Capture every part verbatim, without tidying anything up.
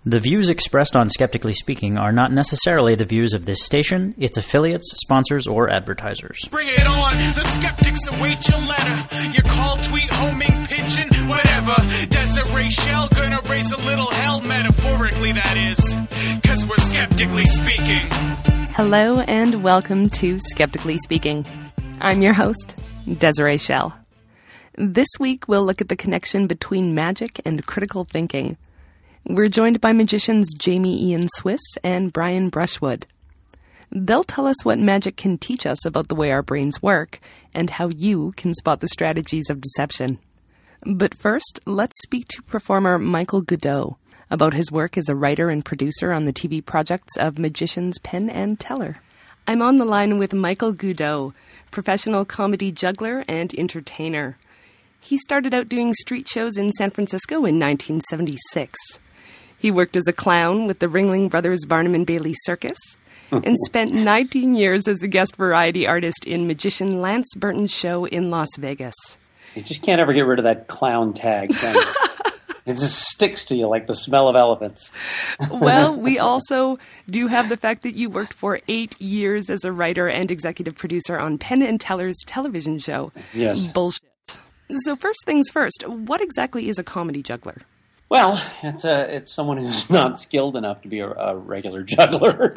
The views expressed on Skeptically Speaking are not necessarily the views of this station, its affiliates, sponsors, or advertisers. Bring it on! The skeptics await your letter. Your call, tweet, homing, pigeon, whatever. Desiree Shell gonna raise a little hell, metaphorically that is. Cause we're skeptically speaking. Hello and welcome to Skeptically Speaking. I'm your host, Desiree Shell. This week we'll look at the connection between magic and critical thinking. We're joined by magicians Jamie Ian Swiss and Brian Brushwood. They'll tell us what magic can teach us about the way our brains work and how you can spot the strategies of deception. But first, let's speak to performer Michael Goudeau about his work as a writer and producer on the T V projects of Magicians Penn and Teller. I'm on the line with Michael Goudeau, professional comedy juggler and entertainer. He started out doing street shows in San Francisco in nineteen seventy-six. He worked as a clown with the Ringling Brothers Barnum and Bailey Circus and spent nineteen years as the guest variety artist in magician Lance Burton's show in Las Vegas. You just can't ever get rid of that clown tag, can you? It just sticks to you like the smell of elephants. Well, we also do have the fact that you worked for eight years as a writer and executive producer on Penn and Teller's television show. Yes. Bullshit. So first things first, what exactly is a comedy juggler? Well, it's a, it's someone who's not skilled enough to be a, a regular juggler.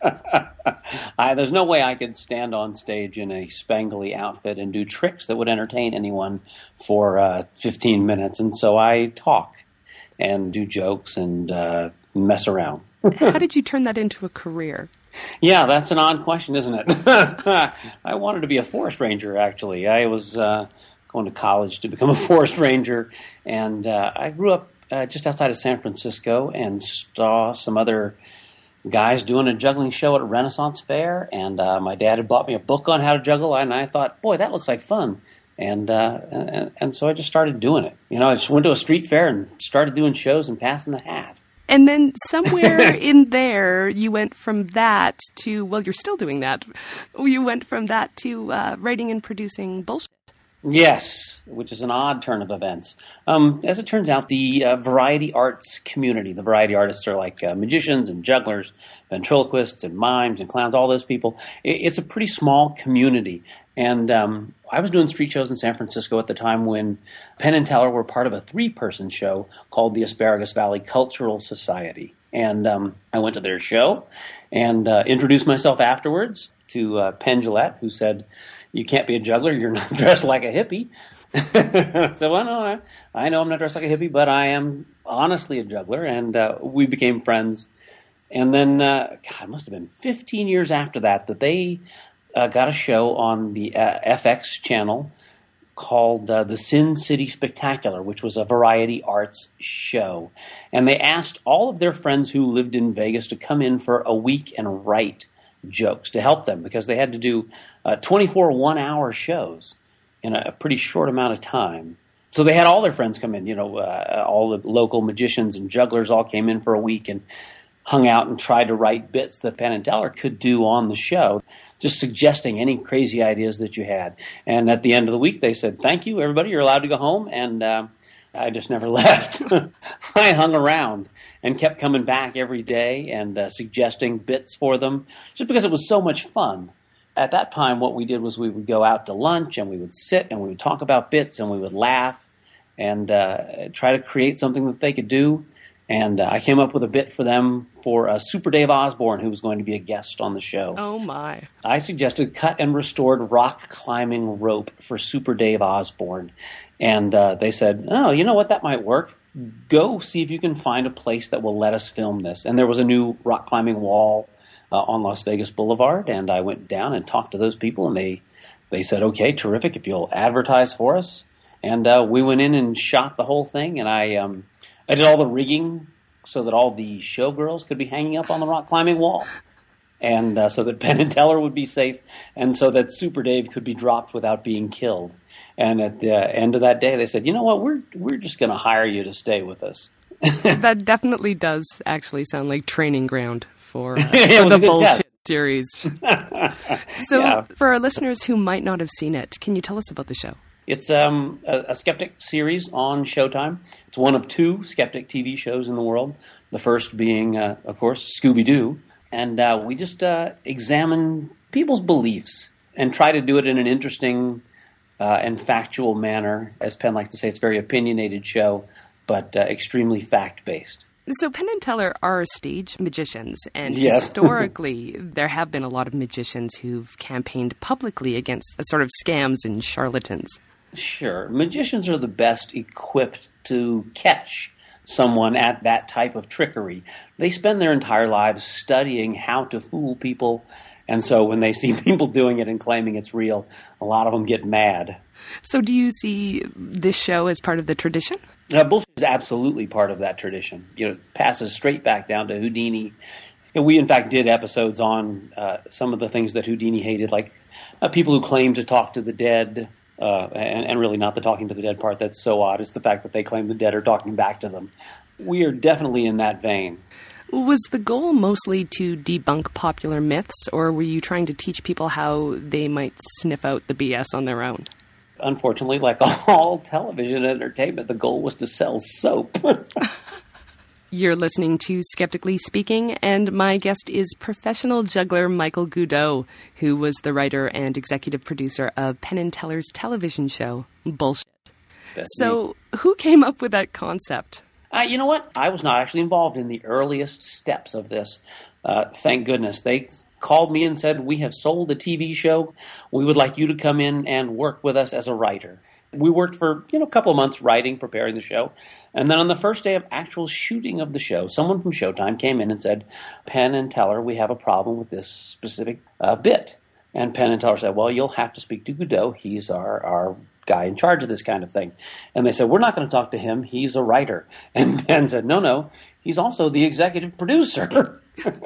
I, there's no way I could stand on stage in a spangly outfit and do tricks that would entertain anyone for uh, fifteen minutes. And so I talk and do jokes and uh, mess around. How did you turn that into a career? Yeah, that's an odd question, isn't it? I wanted to be a forest ranger, actually. I was uh, going to college to become a forest ranger, and uh, I grew up Uh, just outside of San Francisco and saw some other guys doing a juggling show at a Renaissance fair. And uh, my dad had bought me a book on how to juggle, and I thought, boy, that looks like fun. And, uh, and and so I just started doing it. You know, I just went to a street fair and started doing shows and passing the hat. And then somewhere in there, you went from that to, well, you're still doing that. You went from that to uh, writing and producing Bullshit. Yes, which is an odd turn of events. Um, as it turns out, the uh, variety arts community, the variety artists are like uh, magicians and jugglers, ventriloquists and mimes and clowns, all those people. It, it's a pretty small community. And um, I was doing street shows in San Francisco at the time when Penn and Teller were part of a three-person show called the Asparagus Valley Cultural Society. And um, I went to their show and uh, introduced myself afterwards to uh, Penn Jillette, who said, "You can't be a juggler. You're not dressed like a hippie." So, well, no, I, I know I'm not dressed like a hippie, but I am honestly a juggler. And uh, we became friends. And then, uh, God, it must have been fifteen years after that, that they uh, got a show on the uh, F X channel called uh, the Sin City Spectacular, which was a variety arts show. And they asked all of their friends who lived in Vegas to come in for a week and write jokes to help them, because they had to do uh, twenty-four one-hour shows in a pretty short amount of time. So they had all their friends come in, you know, uh, all the local magicians and jugglers all came in for a week and hung out and tried to write bits that Penn and Teller could do on the show, just suggesting any crazy ideas that you had. And at the end of the week, they said, "Thank you, everybody. You're allowed to go home." And uh, I just never left. I hung around and kept coming back every day and uh, suggesting bits for them, just because it was so much fun. At that time, what we did was we would go out to lunch and we would sit and we would talk about bits and we would laugh and uh, try to create something that they could do. And uh, I came up with a bit for them for uh, Super Dave Osborne, who was going to be a guest on the show. Oh, my. I suggested cut and restored rock climbing rope for Super Dave Osborne. And uh, they said, "Oh, you know what? That might work. Go see if you can find a place that will let us film this." And there was a new rock climbing wall uh, on Las Vegas Boulevard. And I went down and talked to those people. And they, they said, "Okay, terrific, if you'll advertise for us." And uh, we went in and shot the whole thing. And I, um, I did all the rigging so that all the showgirls could be hanging up on the rock climbing wall. And uh, so that Penn and Teller would be safe, and so that Super Dave could be dropped without being killed. And at the end of that day, they said, "You know what? We're we're just going to hire you to stay with us." That definitely does actually sound like training ground for, uh, it for was the a good Bullshit test. series. So, Yeah. for our listeners who might not have seen it, can you tell us about the show? It's um, a, a Skeptic series on Showtime. It's one of two Skeptic T V shows in the world. The first being, uh, of course, Scooby-Doo. And uh, we just uh, examine people's beliefs and try to do it in an interesting uh, and factual manner. As Penn likes to say, it's a very opinionated show, but uh, extremely fact-based. So Penn and Teller are stage magicians, and yes. historically there have been a lot of magicians who've campaigned publicly against sort of scams and charlatans. Sure. Magicians are the best equipped to catch someone at that type of trickery. They spend their entire lives studying how to fool people, and so when they see people doing it and claiming it's real, a lot of them get mad. So do you see this show as part of the tradition? Uh, bullshit is absolutely part of that tradition. You know, it passes straight back down to Houdini. And we, in fact, did episodes on uh, some of the things that Houdini hated, like uh, people who claim to talk to the dead, uh, and, and really not the talking to the dead part that's so odd. It's the fact that they claim the dead are talking back to them. We are definitely in that vein. Was the goal mostly to debunk popular myths, or were you trying to teach people how they might sniff out the B S on their own? Unfortunately, like all television entertainment, the goal was to sell soap. You're listening to Skeptically Speaking, and my guest is professional juggler Michael Goudeau, who was the writer and executive producer of Penn and Teller's television show, Bullshit. That's so me. Who came up with that concept? Uh, you know what? I was not actually involved in the earliest steps of this. Uh, thank goodness. They called me and said, we have sold a T V show. We would like you to come in and work with us as a writer. We worked for you know a couple of months writing, preparing the show. And then on the first day of actual shooting of the show, someone from Showtime came in and said, Penn and Teller, we have a problem with this specific uh, bit. And Penn and Teller said, well, you'll have to speak to Goudeau. He's our, our guy in charge of this kind of thing. And they said, we're not going to talk to him. He's a writer. And Penn said, no, no, he's also the executive producer.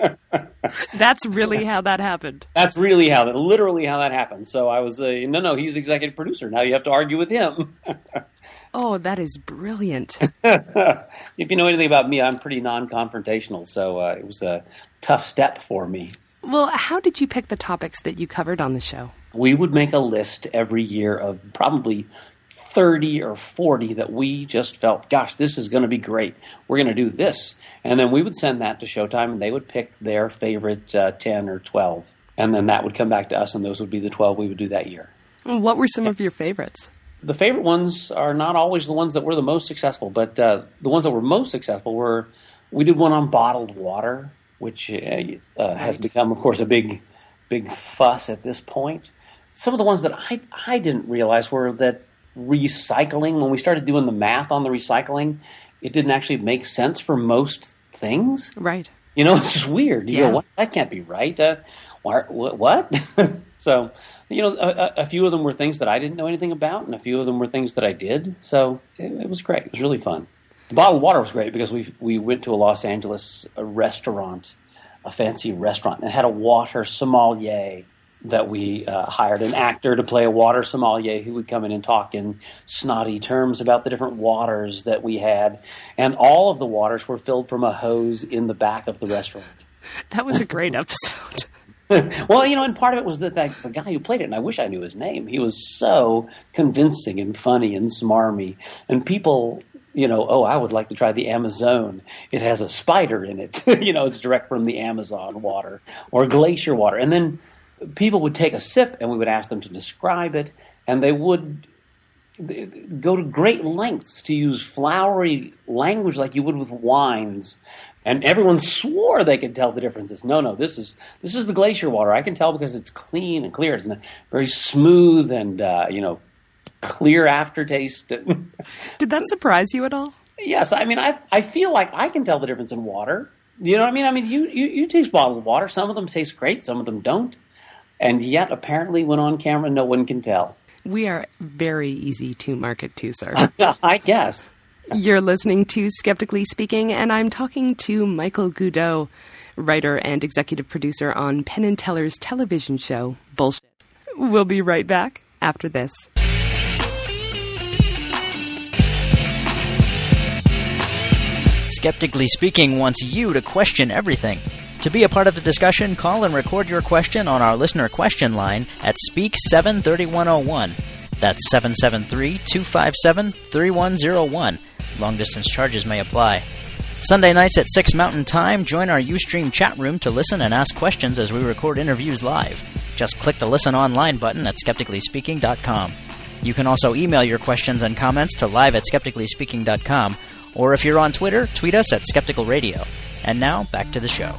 That's really how that happened. That's really how that, literally how that happened. So I was, uh, no, no, he's executive producer. Now you have to argue with him. Oh, that is brilliant. If you know anything about me, I'm pretty non-confrontational. So uh, it was a tough step for me. Well, how did you pick the topics that you covered on the show? We would make a list every year of probably thirty or forty that we just felt, gosh, this is going to be great. We're going to do this. And then we would send that to Showtime, and they would pick their favorite uh, ten or twelve. And then that would come back to us, and those would be the twelve we would do that year. What were some of your favorites? The favorite ones are not always the ones that were the most successful, but uh, the ones that were most successful were, we did one on bottled water, which uh, uh, has become, of course, a big, big fuss at this point. Some of the ones that I, I didn't realize were that recycling, when we started doing the math on the recycling, it didn't actually make sense for most things. Right. You know, it's just weird. You yeah. go, what? That can't be right. Uh, why, what? So, you know, a, a few of them were things that I didn't know anything about, and a few of them were things that I did. So it, it was great. It was really fun. The bottled water was great because we we went to a Los Angeles a restaurant, a fancy restaurant, and it had a water sommelier that we uh, hired an actor to play a water sommelier who would come in and talk in snotty terms about the different waters that we had. And all of the waters were filled from a hose in the back of the restaurant. That was a great episode. Well, you know, and part of it was that, that the guy who played it, and I wish I knew his name, he was so convincing and funny and smarmy. And people, you know, oh, I would like to try the Amazon. It has a spider in it. You know, it's direct from the Amazon water or glacier water. And then people would take a sip, and we would ask them to describe it, and they would go to great lengths to use flowery language like you would with wines. And everyone swore they could tell the differences. No, no, this is this is the glacier water. I can tell because it's clean and clear. It's very smooth and, uh, you know, clear aftertaste. Did that surprise you at all? Yes. I mean, I I feel like I can tell the difference in water. You know what I mean? I mean, you, you, you taste bottled water. Some of them taste great. Some of them don't. And yet, apparently, when on camera, no one can tell. We are very easy to market to, sir. I guess. You're listening to Skeptically Speaking, and I'm talking to Michael Goudeau, writer and executive producer on Penn and Teller's television show, Bullshit. We'll be right back after this. Skeptically Speaking wants you to question everything. To be a part of the discussion, call and record your question on our listener question line at Speak seven three one oh one. That's seven seven three, two five seven, three one oh one. Long-distance charges may apply. Sunday nights at six Mountain Time, join our Ustream chat room to listen and ask questions as we record interviews live. Just click the Listen Online button at skeptically speaking dot com. You can also email your questions and comments to live at skeptically speaking dot com, or if you're on Twitter, tweet us at Skeptical Radio. And now, back to the show.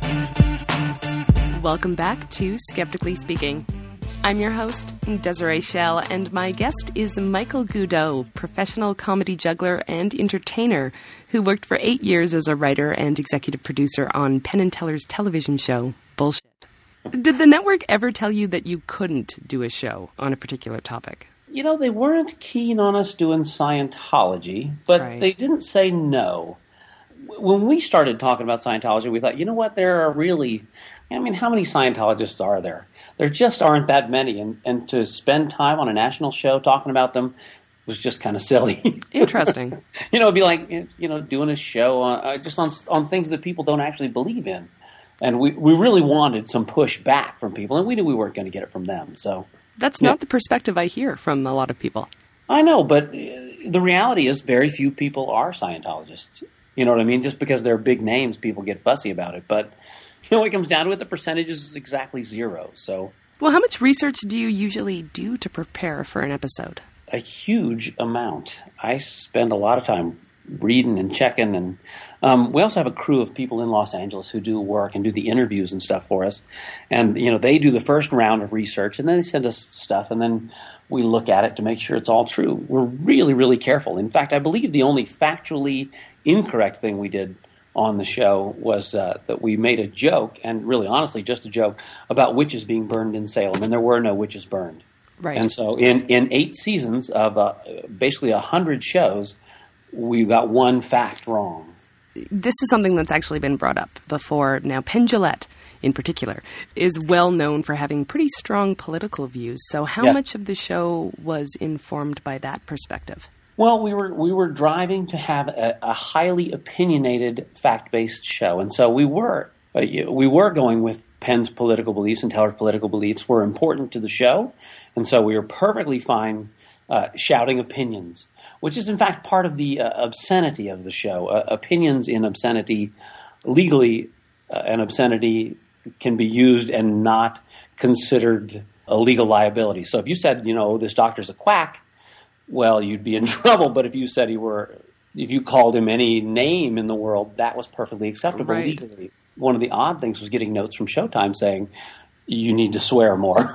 Welcome back to Skeptically Speaking. I'm your host, Desiree Schell, and my guest is Michael Goudeau, professional comedy juggler and entertainer who worked for eight years as a writer and executive producer on Penn and Teller's television show, Bullshit. Did the network ever tell you that you couldn't do a show on a particular topic? You know, they weren't keen on us doing Scientology, but Right. They didn't say no. When we started talking about Scientology, we thought, you know what, there are really, I mean, how many Scientologists are there? There just aren't that many, and, and to spend time on a national show talking about them was just kind of silly. Interesting. You know, it'd be like, you know, doing a show on, uh, just on on things that people don't actually believe in. And we, we really wanted some pushback from people, and we knew we weren't going to get it from them. So That's yeah. not the perspective I hear from a lot of people. I know, but uh, the reality is very few people are Scientologists. You know what I mean? Just because they're big names, people get fussy about it. But you know, when it comes down to it, the percentage is exactly zero. So Well, how much research do you usually do to prepare for an episode? a huge amount. I spend a lot of time reading and checking, and um, we also have a crew of people in Los Angeles who do work and do the interviews and stuff for us. And you know, they do the first round of research, and then they send us stuff, and then we look at it to make sure it's all true. We're really, really careful. In fact, I believe the only factually incorrect thing we did on the show was uh, that we made a joke, and really honestly just a joke, about witches being burned in Salem, and there were no witches burned. Right. And so in, in eight seasons of uh, basically one hundred shows, we got one fact wrong. This is something that's actually been brought up before. Now, Penn Jillette, in particular, is well known for having pretty strong political views. So how Yeah. much of the show was informed by that perspective? Well, we were we were driving to have a, a highly opinionated, fact-based show, and so we were uh, we were going with Penn's political beliefs and Teller's political beliefs were important to the show, and so we were perfectly fine uh, shouting opinions, which is in fact part of the uh, obscenity of the show. Uh, opinions in obscenity, legally, uh, an obscenity can be used and not considered a legal liability. So if you said, you know, this doctor's a quack, well, you'd be in trouble. But if you said he were, if you called him any name in the world, that was perfectly acceptable Right. legally. One of the odd things was getting notes from Showtime saying, you need to swear more.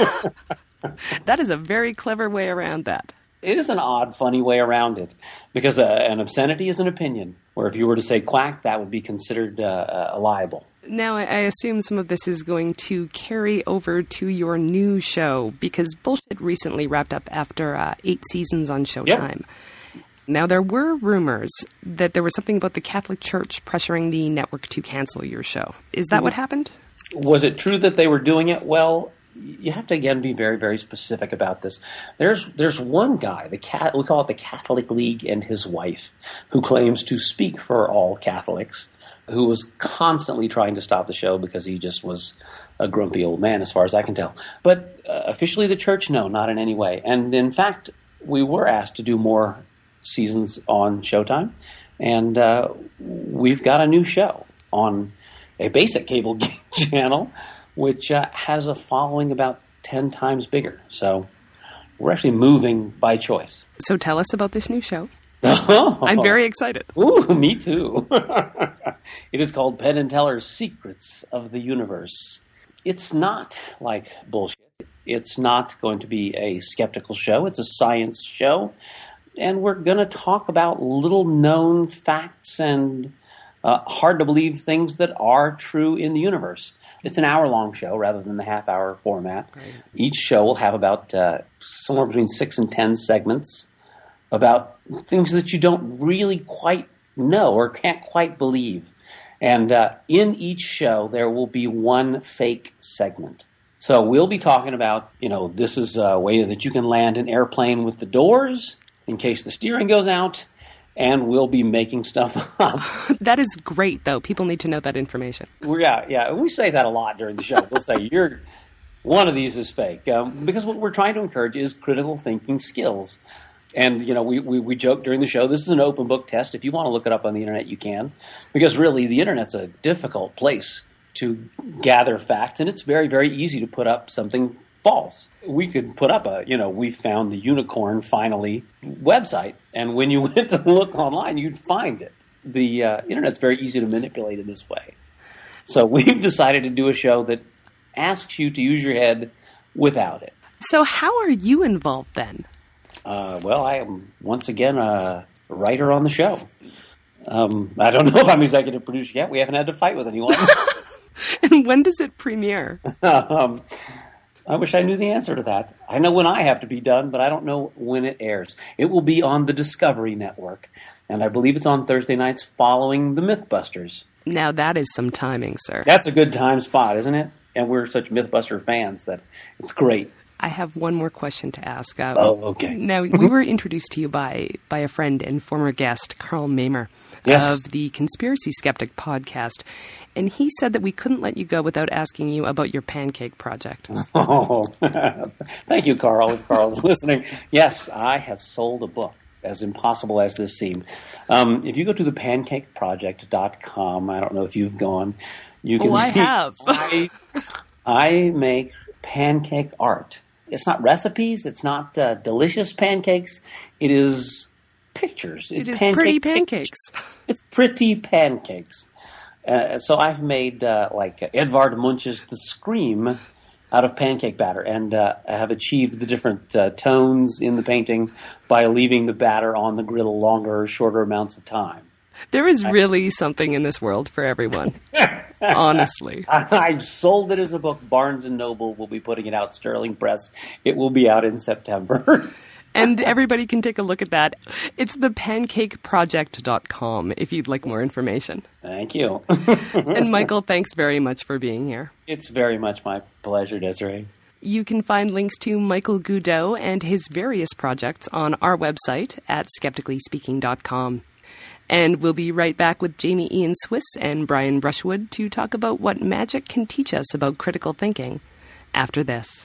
That is a very clever way around that. It is an odd, funny way around it, because uh, an obscenity is an opinion, where if you were to say quack, that would be considered uh, uh, liable. Now, I I assume some of this is going to carry over to your new show, because Bullshit recently wrapped up after uh, eight seasons on Showtime. Yep. Now, there were rumors that there was something about the Catholic Church pressuring the network to cancel your show. Is that what happened? Was it true that they were doing it? Well, you have to, again, be very, very specific about this. There's there's one guy, the cat, we call it the Catholic League, and his wife, who claims to speak for all Catholics, who was constantly trying to stop the show because he just was a grumpy old man, as far as I can tell. But uh, officially the church, no, not in any way. And in fact, we were asked to do more seasons on Showtime, and uh, we've got a new show on a basic cable channel, which uh, has a following about ten times bigger. So we're actually moving by choice. So tell us about this new show. I'm I'm very excited. Ooh, me too. It is called Penn and Teller's Secrets of the Universe. It's not like Bullshit. It's not going to be a skeptical show. It's a science show. And we're going to talk about little-known facts and uh, hard-to-believe things that are true in the universe. It's an hour-long show rather than the half-hour format. Right. Each show will have about uh, somewhere between six and ten segments about things that you don't really quite know or can't quite believe. And uh, in each show, there will be one fake segment. So we'll be talking about, you know, this is a way that you can land an airplane with the doors in case the steering goes out, and we'll be making stuff up. That is great, though. People need to know that information. Well, yeah, yeah. We say that a lot during the show. We'll say, you're one of these is fake. Um, because what we're trying to encourage is critical thinking skills. And, you know, we, we, we joke during the show, this is an open book test. If you want to look it up on the internet, you can. Because really, the internet's a difficult place to gather facts, and it's very, very easy to put up something false. We could put up a, you know, we found the unicorn finally website, and when you went to look online, you'd find it. The uh, internet's very easy to manipulate in this way. So we've decided to do a show that asks you to use your head without it. So how are you involved then? Uh, well, I am, once again, a writer on the show. Um, I don't know if I'm executive producer yet. We haven't had to fight with anyone. And when does it premiere? um, I wish I knew the answer to that. I know when I have to be done, but I don't know when it airs. It will be on the Discovery Network, and I believe it's on Thursday nights following the Mythbusters. Now that is some timing, sir. That's a good time spot, isn't it? And we're such Mythbuster fans that it's great. I have one more question to ask. Uh, oh, okay. Now, we were introduced to you by, by a friend and former guest, Carl Mamer, yes. of the Conspiracy Skeptic podcast, and he said that we couldn't let you go without asking you about your pancake project. Oh, thank you, Carl, if Carl's listening. Yes, I have sold a book, as impossible as this seemed. Um, if you go to the pancake project dot com, I don't know if you've gone, you can oh, see I have. I, I make pancake art. It's not recipes. It's not uh, delicious pancakes. It is pictures. It's it is pancake pretty pancakes. Pictures. It's pretty pancakes. Uh, so I've made uh, like uh, Edvard Munch's The Scream out of pancake batter, and uh, have achieved the different uh, tones in the painting by leaving the batter on the griddle longer or shorter amounts of time. There is really something in this world for everyone. Honestly. I've sold it as a book. Barnes and Noble will be putting it out. Sterling Press. It will be out in September. And everybody can take a look at that. It's the pancake project dot com if you'd like more information. Thank you. And Michael, thanks very much for being here. It's very much my pleasure, Desiree. You can find links to Michael Goudeau and his various projects on our website at skeptically speaking dot com. And we'll be right back with Jamie Ian Swiss and Brian Brushwood to talk about what magic can teach us about critical thinking after this.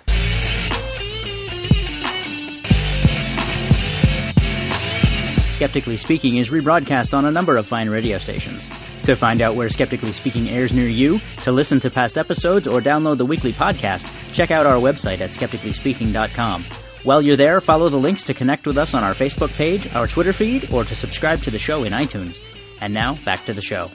Skeptically Speaking is rebroadcast on a number of fine radio stations. To find out where Skeptically Speaking airs near you, to listen to past episodes, or download the weekly podcast, check out our website at skeptically speaking dot com. While you're there, follow the links to connect with us on our Facebook page, our Twitter feed, or to subscribe to the show in iTunes. And now, back to the show.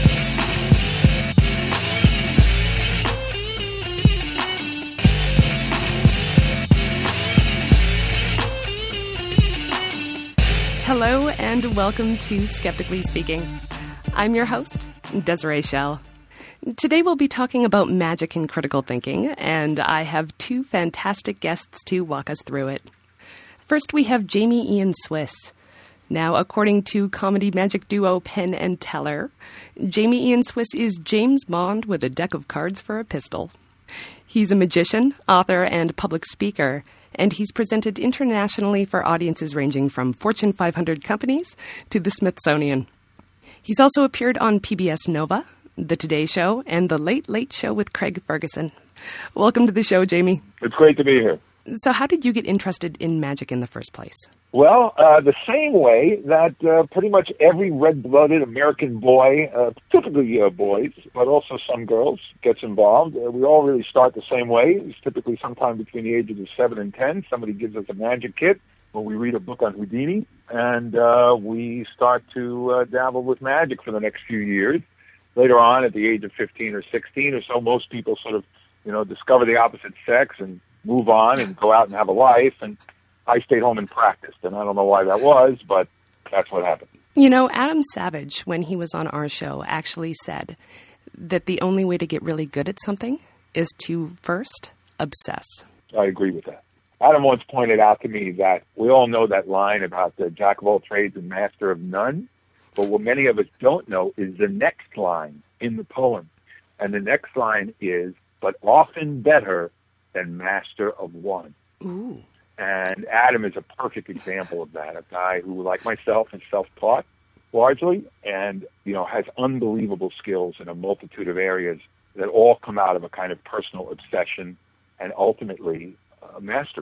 Hello, and welcome to Skeptically Speaking. I'm your host, Desiree Schell. Today we'll be talking about magic and critical thinking, and I have two fantastic guests to walk us through it. First, we have Jamie Ian Swiss. Now, according to comedy magic duo Penn and Teller, Jamie Ian Swiss is James Bond with a deck of cards for a pistol. He's a magician, author, and public speaker, and he's presented internationally for audiences ranging from Fortune five hundred companies to the Smithsonian. He's also appeared on P B S Nova, The Today Show, and The Late Late Show with Craig Ferguson. Welcome to the show, Jamie. It's great to be here. So how did you get interested in magic in the first place? Well, uh, the same way that uh, pretty much every red-blooded American boy, uh, typically uh, boys, but also some girls, gets involved. Uh, we all really start the same way. It's typically sometime between the ages of seven and ten. Somebody gives us a magic kit, or we read a book on Houdini, and uh, we start to uh, dabble with magic for the next few years. Later on, at the age of fifteen or sixteen or so, most people sort of, you know, discover the opposite sex and move on and go out and have a life. And I stayed home and practiced, and I don't know why that was, but that's what happened. You know, Adam Savage, when he was on our show, actually said that the only way to get really good at something is to first obsess. I agree with that. Adam once pointed out to me that we all know that line about the jack of all trades and master of none. But what many of us don't know is the next line in the poem. And the next line is, but often better than master of one. Ooh. And Adam is a perfect example of that, a guy who, like myself, is self-taught largely and, you know, has unbelievable skills in a multitude of areas that all come out of a kind of personal obsession and ultimately uh, mastery.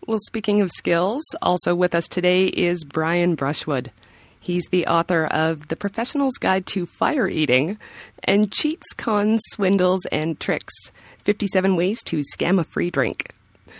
Well, speaking of skills, also with us today is Brian Brushwood. He's the author of The Professional's Guide to Fire Eating and Cheats, Cons, Swindles, and Tricks, fifty-seven Ways to Scam a Free Drink.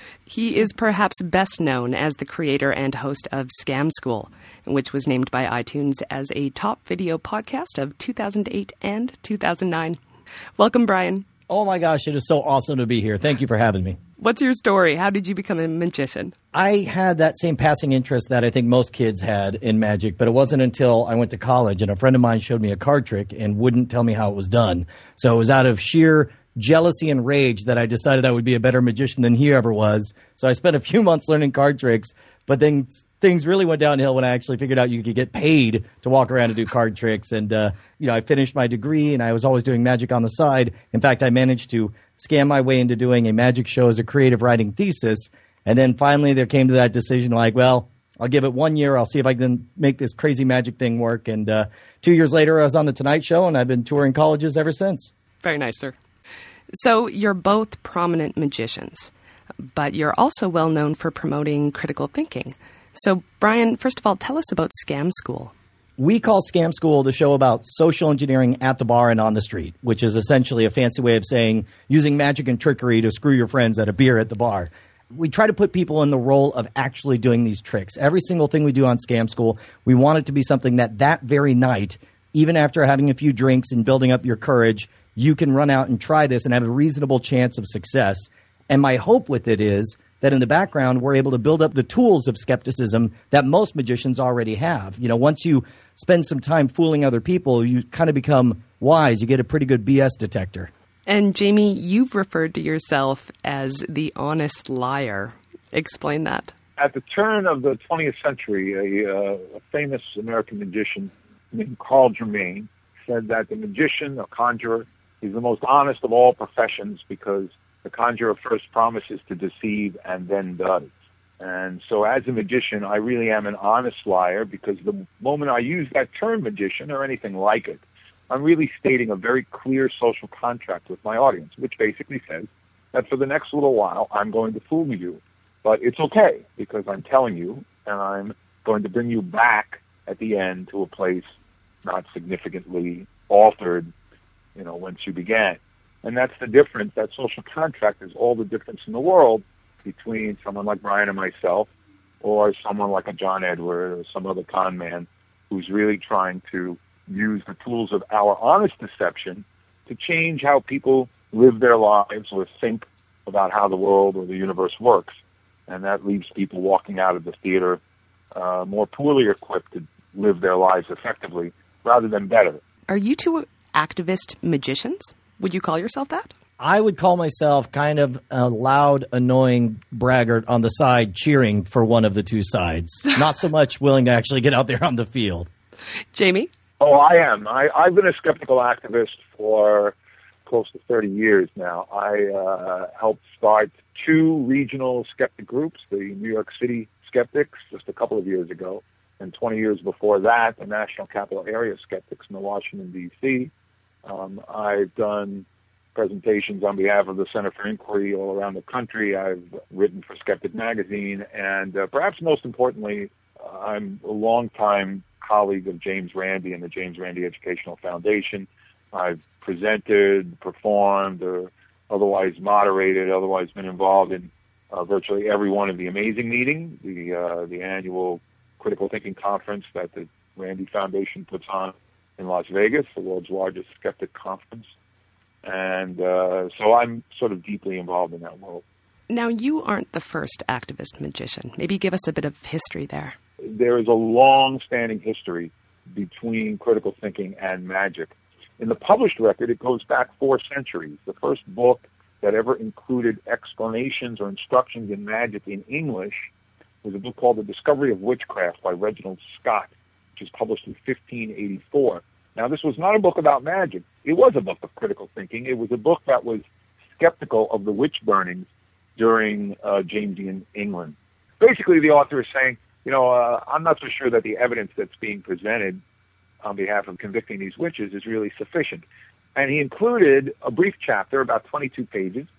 He is perhaps best known as the creator and host of Scam School, which was named by iTunes as a top video podcast of two thousand eight and two thousand nine. Welcome, Brian. Oh my gosh, it is so awesome to be here. Thank you for having me. What's your story? How did you become a magician? I had that same passing interest that I think most kids had in magic, but it wasn't until I went to college and a friend of mine showed me a card trick and wouldn't tell me how it was done. So it was out of sheer jealousy and rage that I decided I would be a better magician than he ever was. So I spent a few months learning card tricks, but then things really went downhill when I actually figured out you could get paid to walk around and do card tricks. And, uh, you know, I finished my degree and I was always doing magic on the side. In fact, I managed to scam my way into doing a magic show as a creative writing thesis. And then finally there came to that decision like, well, I'll give it one year. I'll see if I can make this crazy magic thing work. And uh, two years later, I was on The Tonight Show and I've been touring colleges ever since. Very nice, sir. So you're both prominent magicians, but you're also well known for promoting critical thinking. So, Brian, first of all, tell us about Scam School. We call Scam School the show about social engineering at the bar and on the street, which is essentially a fancy way of saying using magic and trickery to screw your friends at a beer at the bar. We try to put people in the role of actually doing these tricks. Every single thing we do on Scam School, we want it to be something that that very night, even after having a few drinks and building up your courage, you can run out and try this and have a reasonable chance of success. And my hope with it is that in the background, we're able to build up the tools of skepticism that most magicians already have. You know, once you spend some time fooling other people, you kind of become wise. You get a pretty good B S detector. And Jamie, you've referred to yourself as the honest liar. Explain that. At the turn of the twentieth century, a, uh, a famous American magician named Carl Germain said that the magician, a conjurer, is the most honest of all professions because the conjurer first promises to deceive and then does. And so as a magician, I really am an honest liar because the moment I use that term magician or anything like it, I'm really stating a very clear social contract with my audience, which basically says that for the next little while, I'm going to fool you. But it's okay because I'm telling you and I'm going to bring you back at the end to a place not significantly altered, you know, once you began. And that's the difference. That social contract is all the difference in the world between someone like Brian and myself or someone like a John Edward or some other con man who's really trying to use the tools of our honest deception to change how people live their lives or think about how the world or the universe works. And that leaves people walking out of the theater uh, more poorly equipped to live their lives effectively rather than better. Are you two activist magicians? Would you call yourself that? I would call myself kind of a loud, annoying braggart on the side cheering for one of the two sides. Not so much willing to actually get out there on the field. Jamie? Oh, I am. I, I've been a skeptical activist for close to thirty years now. I uh, helped start two regional skeptic groups, the New York City Skeptics just a couple of years ago, and twenty years before that, the National Capital Area Skeptics in the Washington, D C Um, I've done presentations on behalf of the Center for Inquiry all around the country. I've written for Skeptic Magazine, and uh, perhaps most importantly, uh, I'm a longtime colleague of James Randi and the James Randi Educational Foundation. I've presented, performed, or otherwise moderated, otherwise been involved in uh, virtually every one of the Amazing Meeting, the uh, the annual critical thinking conference that the Randi Foundation puts on in Las Vegas, the world's largest skeptic conference. And uh, so I'm sort of deeply involved in that world. Now, you aren't the first activist magician. Maybe give us a bit of history there. There is a long-standing history between critical thinking and magic. In the published record, it goes back four centuries. The first book that ever included explanations or instructions in magic in English was a book called The Discovery of Witchcraft by Reginald Scott, which was published in fifteen eighty-four. Now, this was not a book about magic. It was a book of critical thinking. It was a book that was skeptical of the witch burnings during uh, Jamesian England. Basically, the author is saying, you know, uh, I'm not so sure that the evidence that's being presented on behalf of convicting these witches is really sufficient. And he included a brief chapter, about twenty-two pages,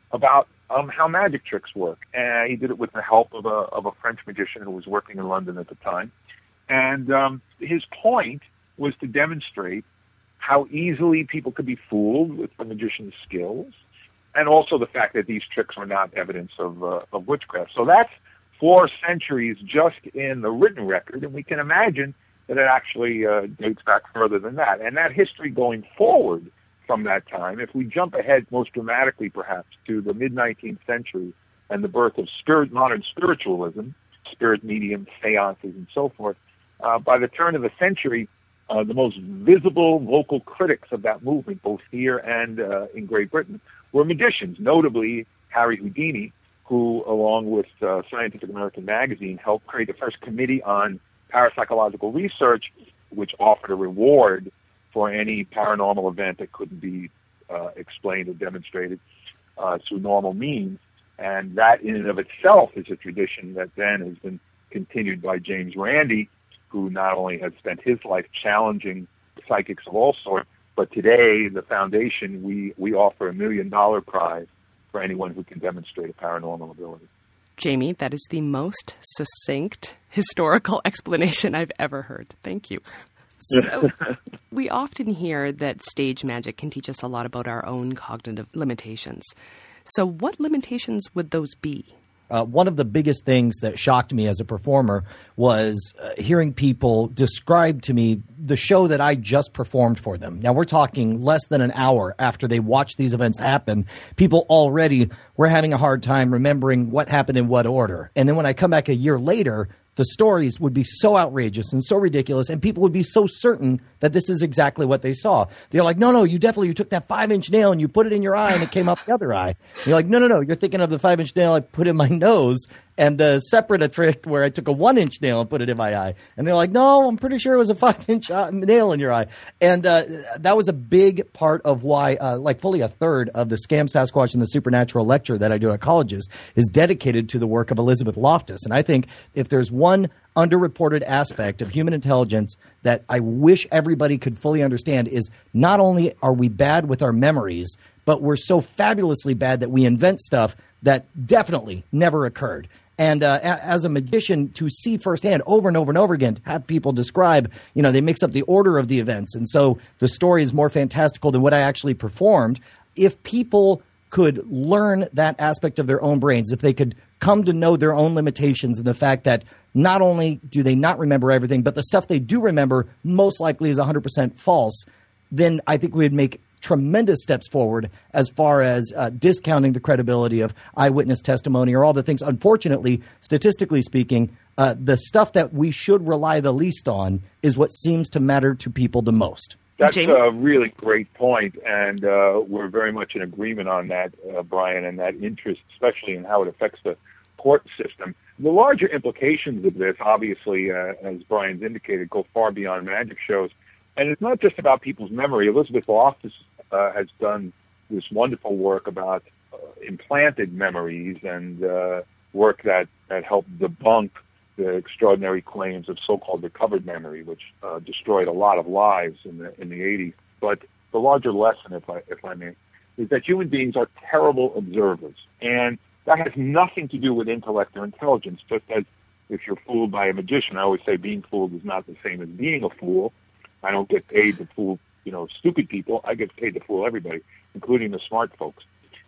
about um, how magic tricks work. And he did it with the help of a, of a French magician who was working in London at the time. And um, his point was to demonstrate how easily people could be fooled with the magician's skills, and also the fact that these tricks are not evidence of, uh, of witchcraft. So that's four centuries just in the written record, and we can imagine that it actually uh, dates back further than that. And that history going forward from that time, if we jump ahead most dramatically perhaps to the mid-nineteenth century and the birth of spirit, modern spiritualism, spirit mediums, seances, and so forth, uh, by the turn of the century, uh, the most visible vocal critics of that movement, both here and uh, in Great Britain, were magicians, notably Harry Houdini, who, along with uh, Scientific American Magazine, helped create the first committee on parapsychological research, which offered a reward for any paranormal event that couldn't be uh, explained or demonstrated uh, through normal means. And that in and of itself is a tradition that then has been continued by James Randi, who not only has spent his life challenging psychics of all sorts, but today, the foundation, we, we offer a million dollar prize for anyone who can demonstrate a paranormal ability. Jamie, that is the most succinct historical explanation I've ever heard. Thank you. So, we often hear that stage magic can teach us a lot about our own cognitive limitations. So what limitations would those be? Uh, one of the biggest things that shocked me as a performer was uh, hearing people describe to me the show that I just performed for them. Now, we're talking less than an hour after they watched these events happen. People already were having a hard time remembering what happened in what order. And then when I come back a year later, the stories would be so outrageous and so ridiculous, and people would be so certain that this is exactly what they saw. They're like, no, no, you definitely, you took that five-inch nail and you put it in your eye and it came up the other eye. And you're like, no, no, no, you're thinking of the five-inch nail I put in my nose and the separate a trick where I took a one-inch nail and put it in my eye. And they're like, no, I'm pretty sure it was a five-inch uh, nail in your eye. And uh, that was a big part of why, uh, like fully a third of the Scam Sasquatch and the Supernatural lecture that I do at colleges is dedicated to the work of Elizabeth Loftus. And I think if there's one underreported aspect of human intelligence that I wish everybody could fully understand is not only are we bad with our memories, but we're so fabulously bad that we invent stuff that definitely never occurred. And uh, a- as a magician, to see firsthand over and over and over again, to have people describe, you know, they mix up the order of the events. And so the story is more fantastical than what I actually performed. If people could learn that aspect of their own brains, if they could come to know their own limitations and the fact that not only do they not remember everything, but the stuff they do remember most likely is one hundred percent false, then I think we would make tremendous steps forward as far as uh, discounting the credibility of eyewitness testimony or all the things. Unfortunately, statistically speaking, uh, the stuff that we should rely the least on is what seems to matter to people the most. That's Jamie? a really great point, and uh, we're very much in agreement on that, uh, Brian, and that interest, especially in how it affects the court system. The larger implications of this, obviously, uh, as Brian's indicated, go far beyond magic shows. And it's not just about people's memory. Elizabeth Loftus uh, has done this wonderful work about uh, implanted memories and uh, work that, that helped debunk the extraordinary claims of so-called recovered memory, which uh, destroyed a lot of lives in the in the eighties. But the larger lesson, if I if I may, is that human beings are terrible observers, and that has nothing to do with intellect or intelligence. Just as if you're fooled by a magician, I always say being fooled is not the same as being a fool. I don't get paid to fool, you know, stupid people. I get paid to fool everybody, including the smart folks.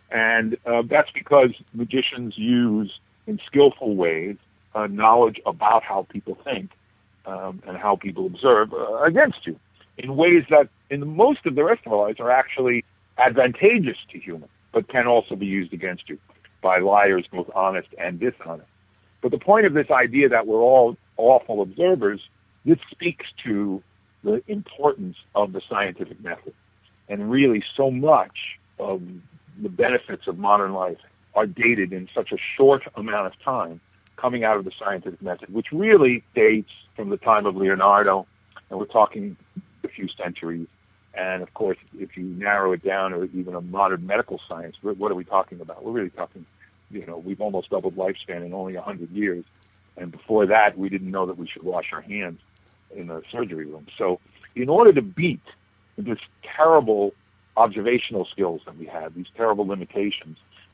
And uh, that's because magicians use, in skillful ways, uh, knowledge about how people think um, and how people observe uh, against you in ways that, in most of the rest of our lives, are actually advantageous to humans, but can also be used against you by liars, both honest and dishonest. But the point of this idea that we're all awful observers, this speaks to the importance of the scientific method. And really, so much of the benefits of modern life are dated in such a short amount of time coming out of the scientific method, which really dates from the time of Leonardo, and we're talking a few centuries. And, of course, if you narrow it down, or even a modern medical science, what are we talking about? We're really talking, you know, we've almost doubled lifespan in only one hundred years. And before that, we didn't know that we should wash our hands in the surgery room. So in order to beat this terrible observational skills that we have, these terrible limitations,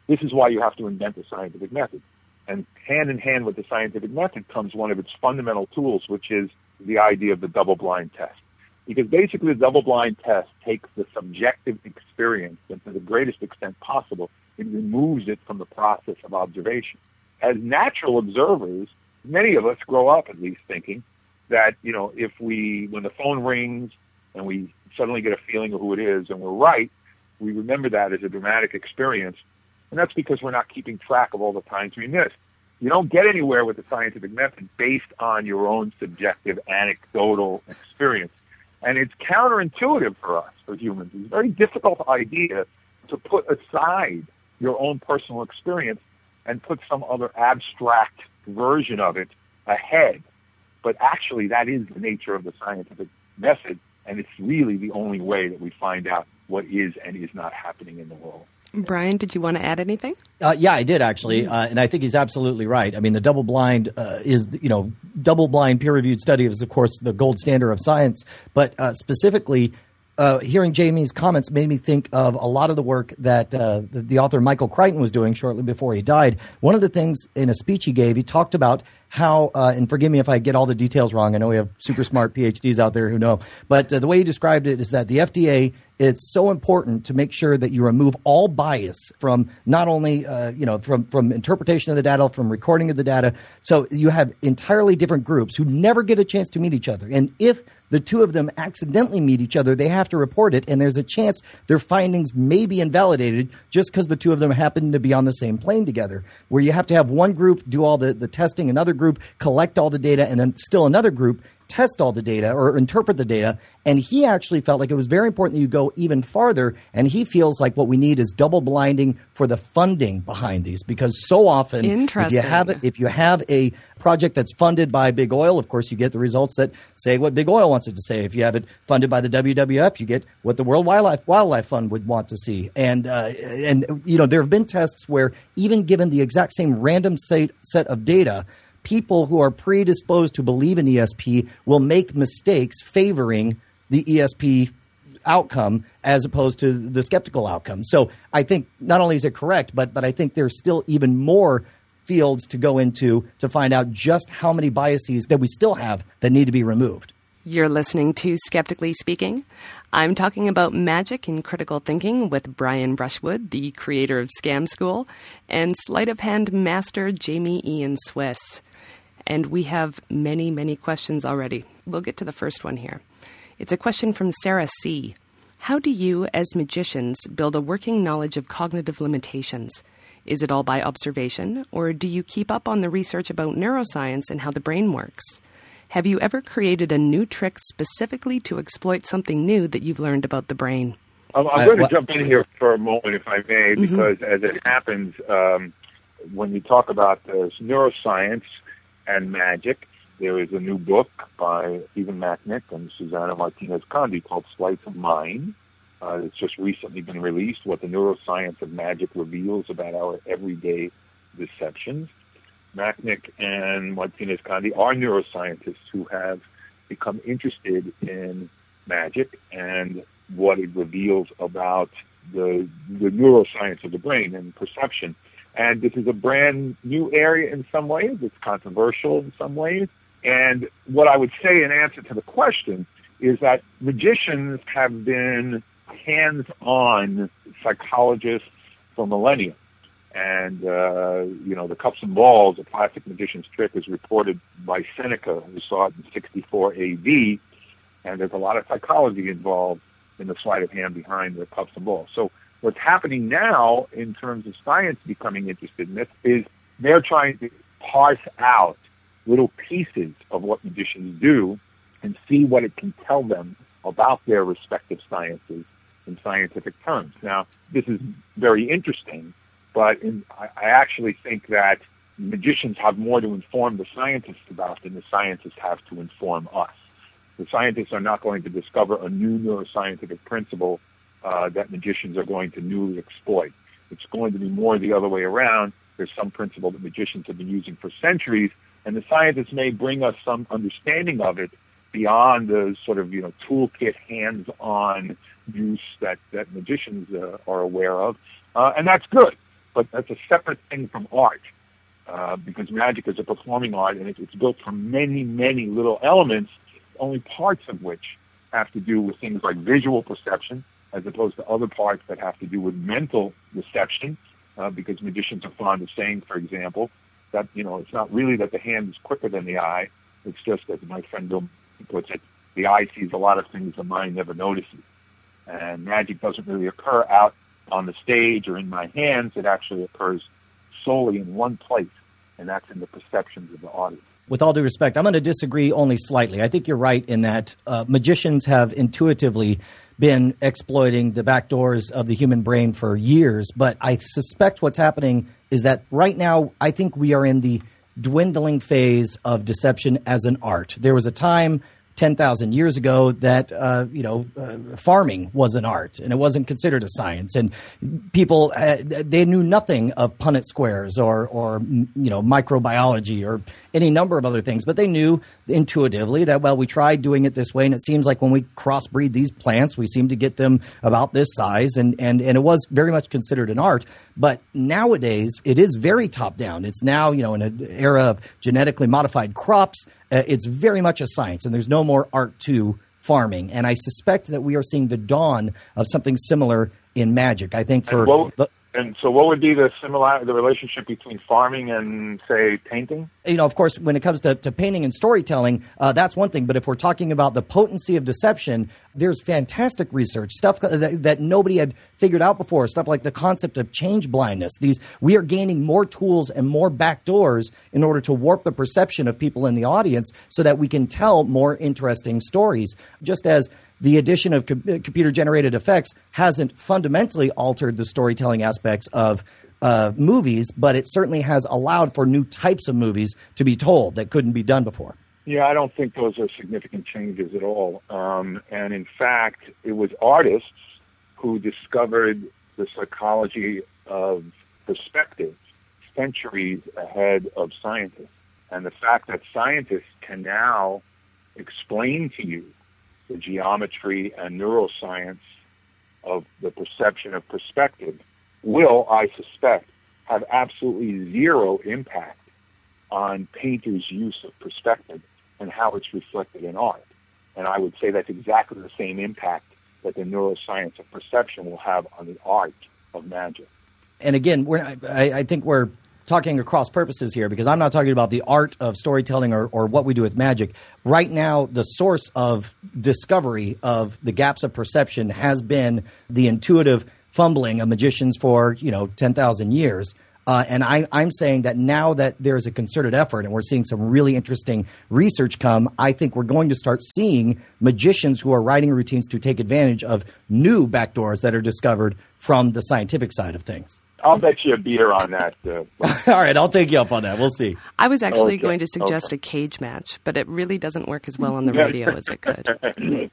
This is why you have to invent the scientific method. And hand in hand with the scientific method comes one of its fundamental tools, which is the idea of the double-blind test. Because basically the double-blind test takes the subjective experience, and to the greatest extent possible, it removes it from the process of observation. As natural observers, many of us grow up at least thinking that, you know, if we, when the phone rings and we suddenly get a feeling of who it is and we're right, we remember that as a dramatic experience. And that's because we're not keeping track of all the times we miss. You don't get anywhere with the scientific method based on your own subjective, anecdotal experience. And it's counterintuitive for us, for humans. It's a very difficult idea to put aside your own personal experience and put some other abstract version of it ahead. But actually, that is the nature of the scientific method, and it's really the only way that we find out what is and is not happening in the world. Brian, did you want to add anything? Uh, yeah, I did actually, uh, and I think he's absolutely right. I mean, the double-blind uh, is, you know, double-blind peer-reviewed study is, of course, the gold standard of science. But uh, specifically, uh, hearing Jamie's comments made me think of a lot of the work that uh, the, the author Michael Crichton was doing shortly before he died. One of the things in a speech he gave, he talked about how, uh, and forgive me if I get all the details wrong. I know we have super smart P H Ds out there who know. But uh, the way he described it is that the F D A, it's so important to make sure that you remove all bias from not only, uh, you know, from, from interpretation of the data, from recording of the data. So you have entirely different groups who never get a chance to meet each other. And if the two of them accidentally meet each other, they have to report it. And there's a chance their findings may be invalidated just because the two of them happen to be on the same plane together, where you have to have one group do all the, the testing, another group collect all the data, and then still another group test all the data or interpret the data. And he actually felt like it was very important that you go even farther. And he feels like what we need is double blinding for the funding behind these, because so often if you have it, if you have a project that's funded by Big Oil, of course, you get the results that say what Big Oil wants it to say. If you have it funded by the W W F, you get what the World Wildlife Wildlife Fund would want to see. And, uh, and you know, there have been tests where even given the exact same random set, set of data, people who are predisposed to believe in E S P will make mistakes favoring the E S P outcome as opposed to the skeptical outcome. So I think not only is it correct, but but I think there's still even more fields to go into to find out just how many biases that we still have that need to be removed. You're listening to Skeptically Speaking. I'm talking about magic and critical thinking with Brian Brushwood, the creator of Scam School, and sleight of hand master Jamie Ian Swiss. And we have many, many questions already. We'll get to the first one here. It's a question from Sarah C. How do you, as magicians, build a working knowledge of cognitive limitations? Is it all by observation, or do you keep up on the research about neuroscience and how the brain works? Have you ever created a new trick specifically to exploit something new that you've learned about the brain? I'm, I'm going to jump in here for a moment, if I may, because mm-hmm. as it happens, um, when you talk about uh, neuroscience and magic, there is a new book by Stephen Macknick and Susana Martinez-Conde called Sleight of Mind. Uh, it's just recently been released, what the neuroscience of magic reveals about our everyday deceptions. Macknick and Martinez-Conde are neuroscientists who have become interested in magic and what it reveals about the, the neuroscience of the brain and perception. And this is a brand new area in some ways. It's controversial in some ways. And what I would say in answer to the question is that magicians have been hands-on psychologists for millennia. And, uh, you know, the cups and balls, a classic magician's trick, is reported by Seneca, who saw it in sixty-four A D. And there's a lot of psychology involved in the sleight of hand behind the cups and balls. So what's happening now in terms of science becoming interested in this is they're trying to parse out little pieces of what magicians do and see what it can tell them about their respective sciences in scientific terms. Now, this is very interesting, but in, I, I actually think that magicians have more to inform the scientists about than the scientists have to inform us. The scientists are not going to discover a new neuroscientific principle uh, that magicians are going to newly exploit. It's going to be more the other way around. There's some principle that magicians have been using for centuries, and the scientists may bring us some understanding of it beyond the sort of, you know, toolkit, hands-on use that, that magicians uh, are aware of. Uh, and that's good. but that's a separate thing from art, uh, because magic is a performing art, and it's built from many, many little elements, only parts of which have to do with things like visual perception, as opposed to other parts that have to do with mental reception, uh, because magicians are fond of saying, for example, that, you know, it's not really that the hand is quicker than the eye, it's just that, my friend Bill puts it, the eye sees a lot of things the mind never notices. And magic doesn't really occur out on the stage or in my hands. It actually occurs solely in one place, and that's in the perceptions of the audience. With all due respect, I'm going to disagree only slightly. I think you're right in that uh, magicians have intuitively been exploiting the back doors of the human brain for years, but I suspect what's happening is that right now I think we are in the dwindling phase of deception as an art. There was a time ten thousand years ago that, uh, you know, uh, farming was an art and it wasn't considered a science. And people, uh, they knew nothing of Punnett squares or, or, you know, microbiology or any number of other things. But they knew intuitively that, well, we tried doing it this way. And it seems like when we crossbreed these plants, we seem to get them about this size. And, and, and it was very much considered an art. But nowadays, it is very top down. It's now, you know, in an era of genetically modified crops, uh, it's very much a science, and there's no more art to farming. And I suspect that we are seeing the dawn of something similar in magic. I think for and, what, the, and so what would be the similar the relationship between farming and, say, painting? You know, of course, when it comes to, to painting and storytelling, uh, that's one thing. But if we're talking about the potency of deception, there's fantastic research, stuff that, that nobody had figured out before, stuff like the concept of change blindness. These we are gaining more tools and more backdoors in order to warp the perception of people in the audience so that we can tell more interesting stories. Just as the addition of co- computer-generated effects hasn't fundamentally altered the storytelling aspects of uh, movies, but it certainly has allowed for new types of movies to be told that couldn't be done before. Yeah, I don't think those are significant changes at all. Um, and in fact, it was artists who discovered the psychology of perspective centuries ahead of scientists. And the fact that scientists can now explain to you the geometry and neuroscience of the perception of perspective will, I suspect, have absolutely zero impact on painters' use of perspective and how it's reflected in art. And I would say that's exactly the same impact that the neuroscience of perception will have on the art of magic. And again, we're, I, I think we're talking across purposes here because I'm not talking about the art of storytelling or, or what we do with magic. Right now, the source of discovery of the gaps of perception has been the intuitive fumbling of magicians for, you know, ten thousand years. Uh, and I, I'm saying that now that there's a concerted effort and we're seeing some really interesting research come, I think we're going to start seeing magicians who are writing routines to take advantage of new backdoors that are discovered from the scientific side of things. I'll bet you a beer on that. Uh, All right, I'll take you up on that. We'll see. I was actually Okay, going to suggest okay. a cage match, but it really doesn't work as well on the radio as it could.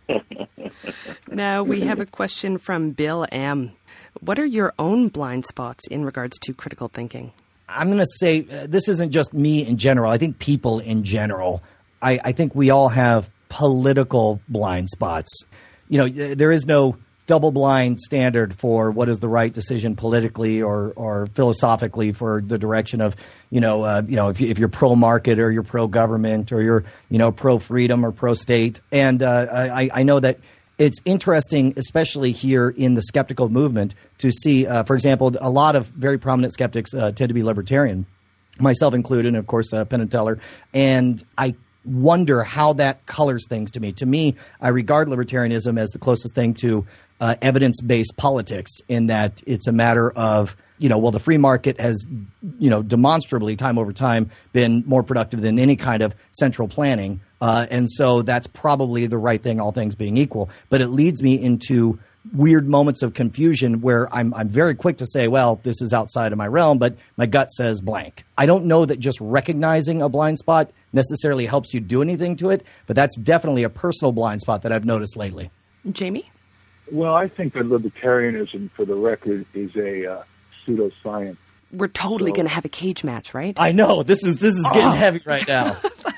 Now we have a question from Bill M. What are your own blind spots in regards to critical thinking? I'm going to say uh, this isn't just me in general. I think people in general. I, I think we all have political blind spots. You know, there is no double-blind standard for what is the right decision politically or, or philosophically for the direction of, you know, uh, you know, if, you, if you're pro-market or you're pro-government or you're, you know, pro-freedom or pro-state. And uh, I, I know that it's interesting, especially here in the skeptical movement, to see, uh, for example, a lot of very prominent skeptics uh, tend to be libertarian, myself included, and of course, uh, Penn and Teller. And I wonder how that colors things to me. To me, I regard libertarianism as the closest thing to uh, evidence-based politics in that it's a matter of, you know, well, the free market has, you know, demonstrably time over time been more productive than any kind of central planning. Uh, and so that's probably the right thing, all things being equal. But it leads me into weird moments of confusion where I'm I'm very quick to say, well, this is outside of my realm, but my gut says blank. I don't know that just recognizing a blind spot necessarily helps you do anything to it, but that's definitely a personal blind spot that I've noticed lately. Jamie? Well, I think that libertarianism, for the record, is a uh, pseudoscience. We're totally So- going to have a cage match, right? I know. This is this is getting Oh. heavy right now.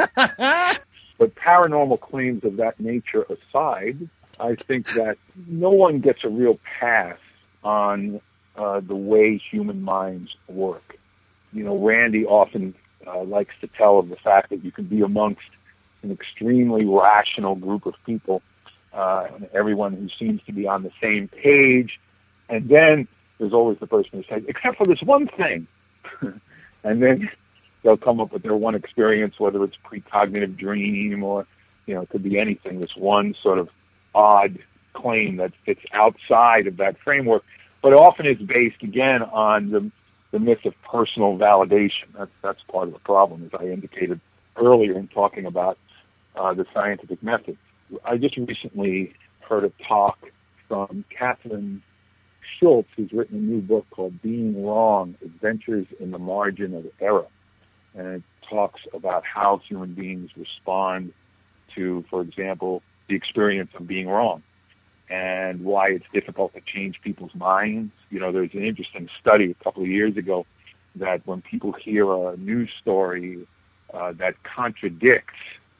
But paranormal claims of that nature aside, I think that no one gets a real pass on uh, the way human minds work. You know, Randy often uh, likes to tell of the fact that you can be amongst an extremely rational group of people, uh, and everyone who seems to be on the same page, and then there's always the person who says, except for this one thing, and then they'll come up with their one experience, whether it's precognitive dream or, you know, it could be anything, this one sort of odd claim that fits outside of that framework, but often it's based, again, on the the myth of personal validation. That's, that's part of the problem, as I indicated earlier in talking about uh, the scientific method. I just recently heard a talk from Catherine Schultz, who's written a new book called Being Wrong, Adventures in the Margin of Error. And it talks about how human beings respond to, for example, the experience of being wrong, and why it's difficult to change people's minds. You know, there's an interesting study a couple of years ago that when people hear a news story uh, that contradicts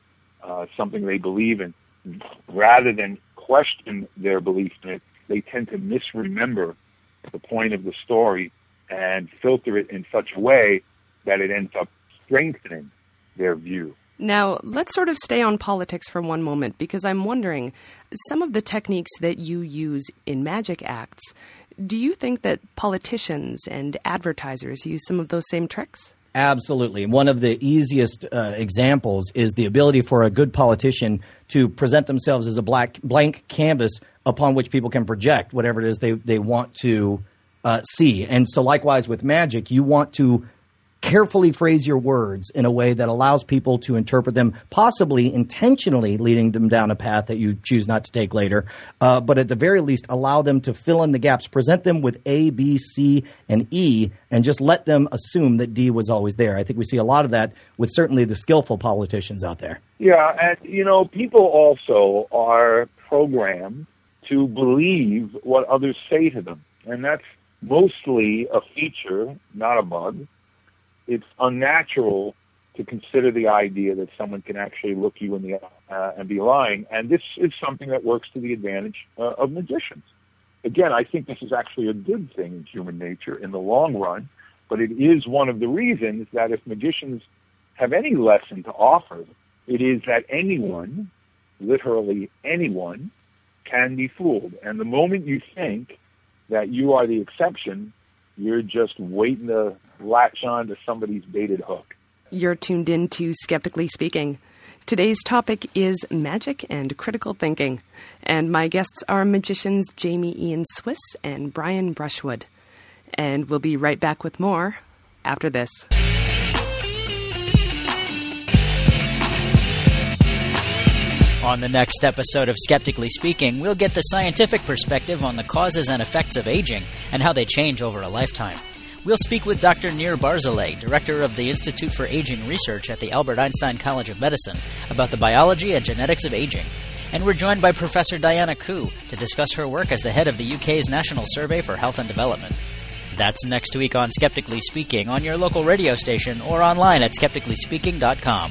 uh, something they believe in, rather than question their belief in it, they tend to misremember the point of the story and filter it in such a way that it ends up strengthening their view. Now, let's sort of stay on politics for one moment, because I'm wondering, some of the techniques that you use in magic acts, do you think that politicians and advertisers use some of those same tricks? Absolutely. One of the easiest uh, examples is the ability for a good politician to present themselves as a black blank canvas upon which people can project whatever it is they, they want to uh, see. And so likewise with magic, you want to carefully phrase your words in a way that allows people to interpret them, possibly intentionally leading them down a path that you choose not to take later, uh, but at the very least allow them to fill in the gaps, present them with A, B, C, and E, and just let them assume that D was always there. I think we see a lot of that with certainly the skillful politicians out there. Yeah, and, you know, people also are programmed to believe what others say to them, and that's mostly a feature, not a bug. It's unnatural to consider the idea that someone can actually look you in the eye uh, and be lying, and this is something that works to the advantage uh, of magicians. Again, I think this is actually a good thing in human nature in the long run, but it is one of the reasons that if magicians have any lesson to offer, it is that anyone, literally anyone, can be fooled. And the moment you think that you are the exception, you're just waiting to latch on to somebody's baited hook. You're tuned in to Skeptically Speaking. Today's topic is magic and critical thinking. And my guests are magicians Jamie Ian Swiss and Brian Brushwood. And we'll be right back with more after this. On the next episode of Skeptically Speaking, we'll get the scientific perspective on the causes and effects of aging and how they change over a lifetime. We'll speak with Doctor Nir Barzilay, director of the Institute for Aging Research at the Albert Einstein College of Medicine, about the biology and genetics of aging. And we're joined by Professor Diana Koo to discuss her work as the head of the U K's National Survey for Health and Development. That's next week on Skeptically Speaking on your local radio station or online at skeptically speaking dot com.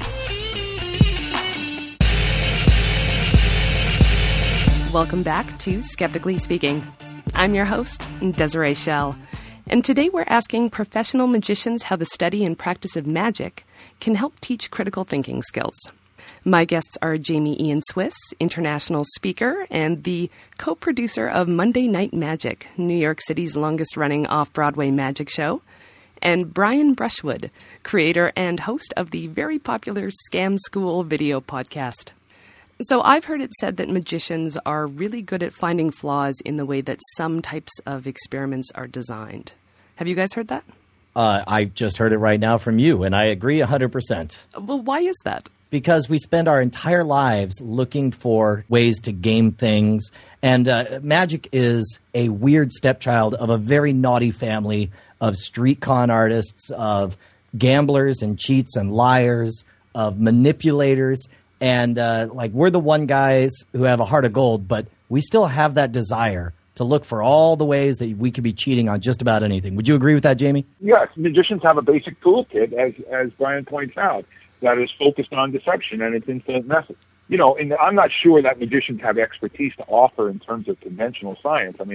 Welcome back to Skeptically Speaking. I'm your host, Desiree Schell, and today we're asking professional magicians how the study and practice of magic can help teach critical thinking skills. My guests are Jamie Ian Swiss, international speaker and the co-producer of Monday Night Magic, New York City's longest-running off-Broadway magic show, and Brian Brushwood, creator and host of the very popular Scam School video podcast. So I've heard it said that magicians are really good at finding flaws in the way that some types of experiments are designed. Have you guys heard that? Uh, I just heard it right now from you, and I agree one hundred percent. Well, why is that? Because we spend our entire lives looking for ways to game things, and uh, magic is a weird stepchild of a very naughty family of street con artists, of gamblers and cheats and liars, of manipulators. And, uh, like, we're the one guys who have a heart of gold, but we still have that desire to look for all the ways that we could be cheating on just about anything. Would you agree with that, Jamie? Yes, magicians have a basic toolkit, as as Brian points out, that is focused on deception and its infinite methods. You know, and I'm not sure that magicians have expertise to offer in terms of conventional science. I mean, I,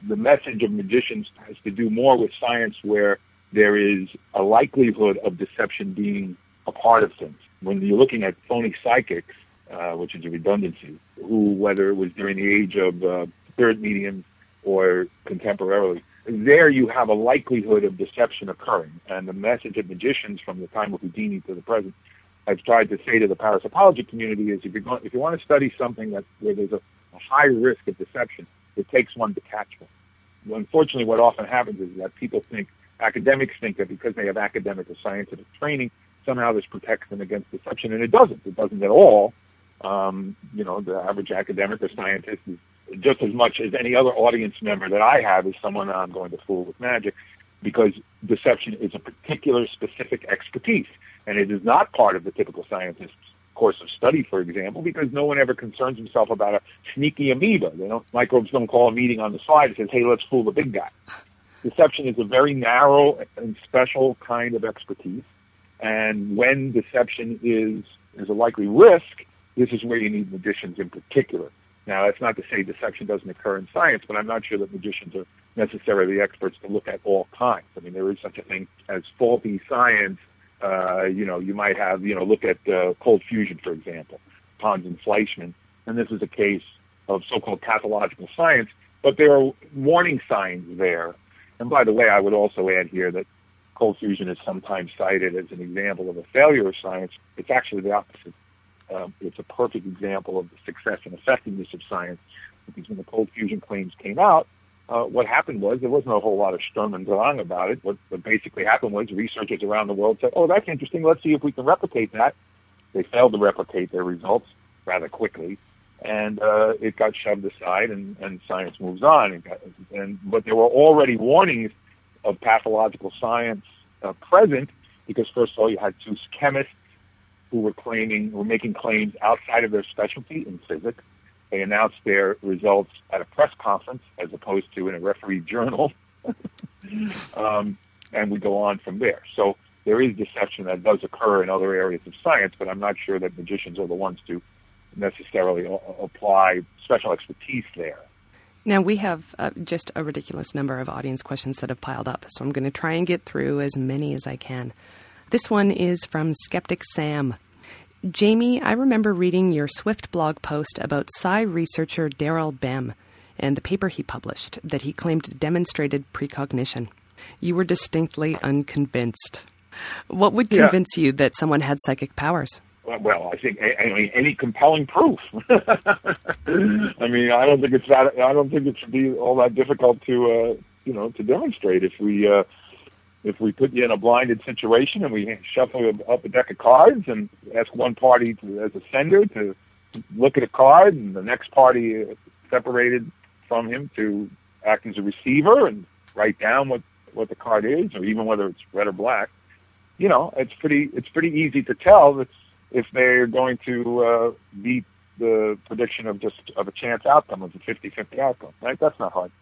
the message of magicians has to do more with science where there is a likelihood of deception being a part of things. When you're looking at phony psychics, uh, which is a redundancy, who, whether it was during the age of uh, spirit mediums or contemporarily, there you have a likelihood of deception occurring. And the message of magicians from the time of Houdini to the present, I've tried to say to the parapsychology community, is if, you're going, if you want to study something that where there's a, a high risk of deception, it takes one detachment. Unfortunately, what often happens is that people think, academics think that because they have academic or scientific training, somehow this protects them against deception, and it doesn't. It doesn't at all. Um, you know, the average academic or scientist is just as much as any other audience member that I have is someone I'm going to fool with magic, because deception is a particular specific expertise, and it is not part of the typical scientist's course of study, for example, because no one ever concerns himself about a sneaky amoeba. They don't, microbes don't call a meeting on the side and says, hey, let's fool the big guy. Deception is a very narrow and special kind of expertise, and when deception is, is a likely risk, this is where you need magicians in particular. Now, that's not to say deception doesn't occur in science, but I'm not sure that magicians are necessarily experts to look at all kinds. I mean, there is such a thing as faulty science. Uh, you know, you might have, you know, look at uh, cold fusion, for example, Pons and Fleischmann, and this is a case of so-called pathological science, but there are warning signs there. And by the way, I would also add here that cold fusion is sometimes cited as an example of a failure of science. It's actually the opposite. Um, it's a perfect example of the success and effectiveness of science, because when the cold fusion claims came out, uh, what happened was there wasn't a whole lot of Sturm und Drang about it. What, what basically happened was researchers around the world said, oh, that's interesting, let's see if we can replicate that. They failed to replicate their results rather quickly, and uh, it got shoved aside, and, and science moves on. And, got, and But there were already warnings of pathological science uh, present, because first of all, you had two chemists who were claiming, were making claims outside of their specialty in physics. They announced their results at a press conference as opposed to in a refereed journal. um, and we go on from there. So there is deception that does occur in other areas of science, but I'm not sure that magicians are the ones to necessarily a- apply special expertise there. Now, we have uh, just a ridiculous number of audience questions that have piled up, so I'm going to try and get through as many as I can. This one is from Skeptic Sam. Jamie, I remember reading your Swift blog post about Psi researcher Daryl Bem and the paper he published that he claimed demonstrated precognition. You were distinctly unconvinced. What would convince yeah. you that someone had psychic powers? Well, I think I mean any compelling proof. I mean, I don't think it's that. I don't think it should be all that difficult to uh, you know to demonstrate. If we uh, if we put you in a blinded situation and we shuffle up a deck of cards and ask one party to, as a sender to look at a card, and the next party separated from him to act as a receiver and write down what, what the card is, or even whether it's red or black, you know, it's pretty it's pretty easy to tell that's if they're going to uh, beat the prediction of just of a chance outcome, of a fifty-fifty outcome, right? That's not hard.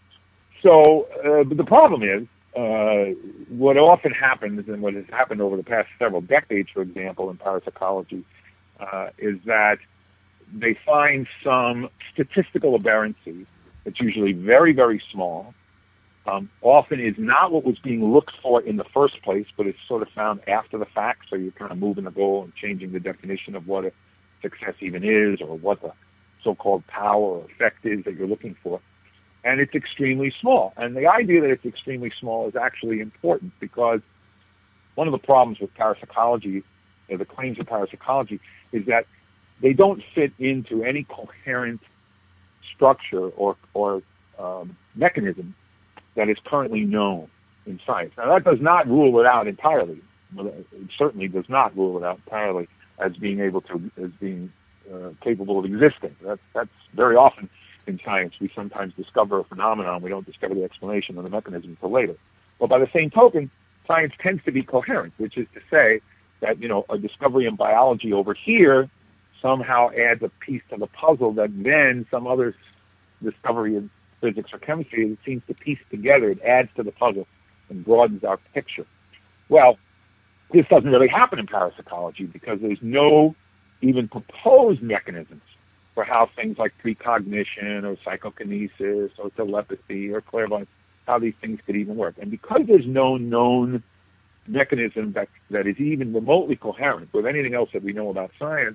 So, uh, but the problem is, uh, what often happens, and what has happened over the past several decades, for example, in parapsychology, uh, is that they find some statistical aberrancy that's usually very, very small, um, often is not what was being looked for in the first place, but it's sort of found after the fact, so you're kind of moving the goal and changing the definition of what a success even is, or what the so-called power or effect is that you're looking for. And it's extremely small. And the idea that it's extremely small is actually important, because one of the problems with parapsychology, or the claims of parapsychology, is that they don't fit into any coherent structure or, or um, mechanism that is currently known in science. Now, that does not rule it out entirely. It certainly does not rule it out entirely as being able to, as being uh, capable of existing. That's, that's very often in science. We sometimes discover a phenomenon, we don't discover the explanation or the mechanism until later. But by the same token, science tends to be coherent, which is to say that, you know, a discovery in biology over here somehow adds a piece to the puzzle that then some other discovery in physics or chemistry seems to piece together. It adds to the puzzle and broadens our picture. Well, this doesn't really happen in parapsychology, because there's no even proposed mechanisms for how things like precognition or psychokinesis or telepathy or clairvoyance, how these things could even work. And because there's no known mechanism that, that is even remotely coherent with anything else that we know about science,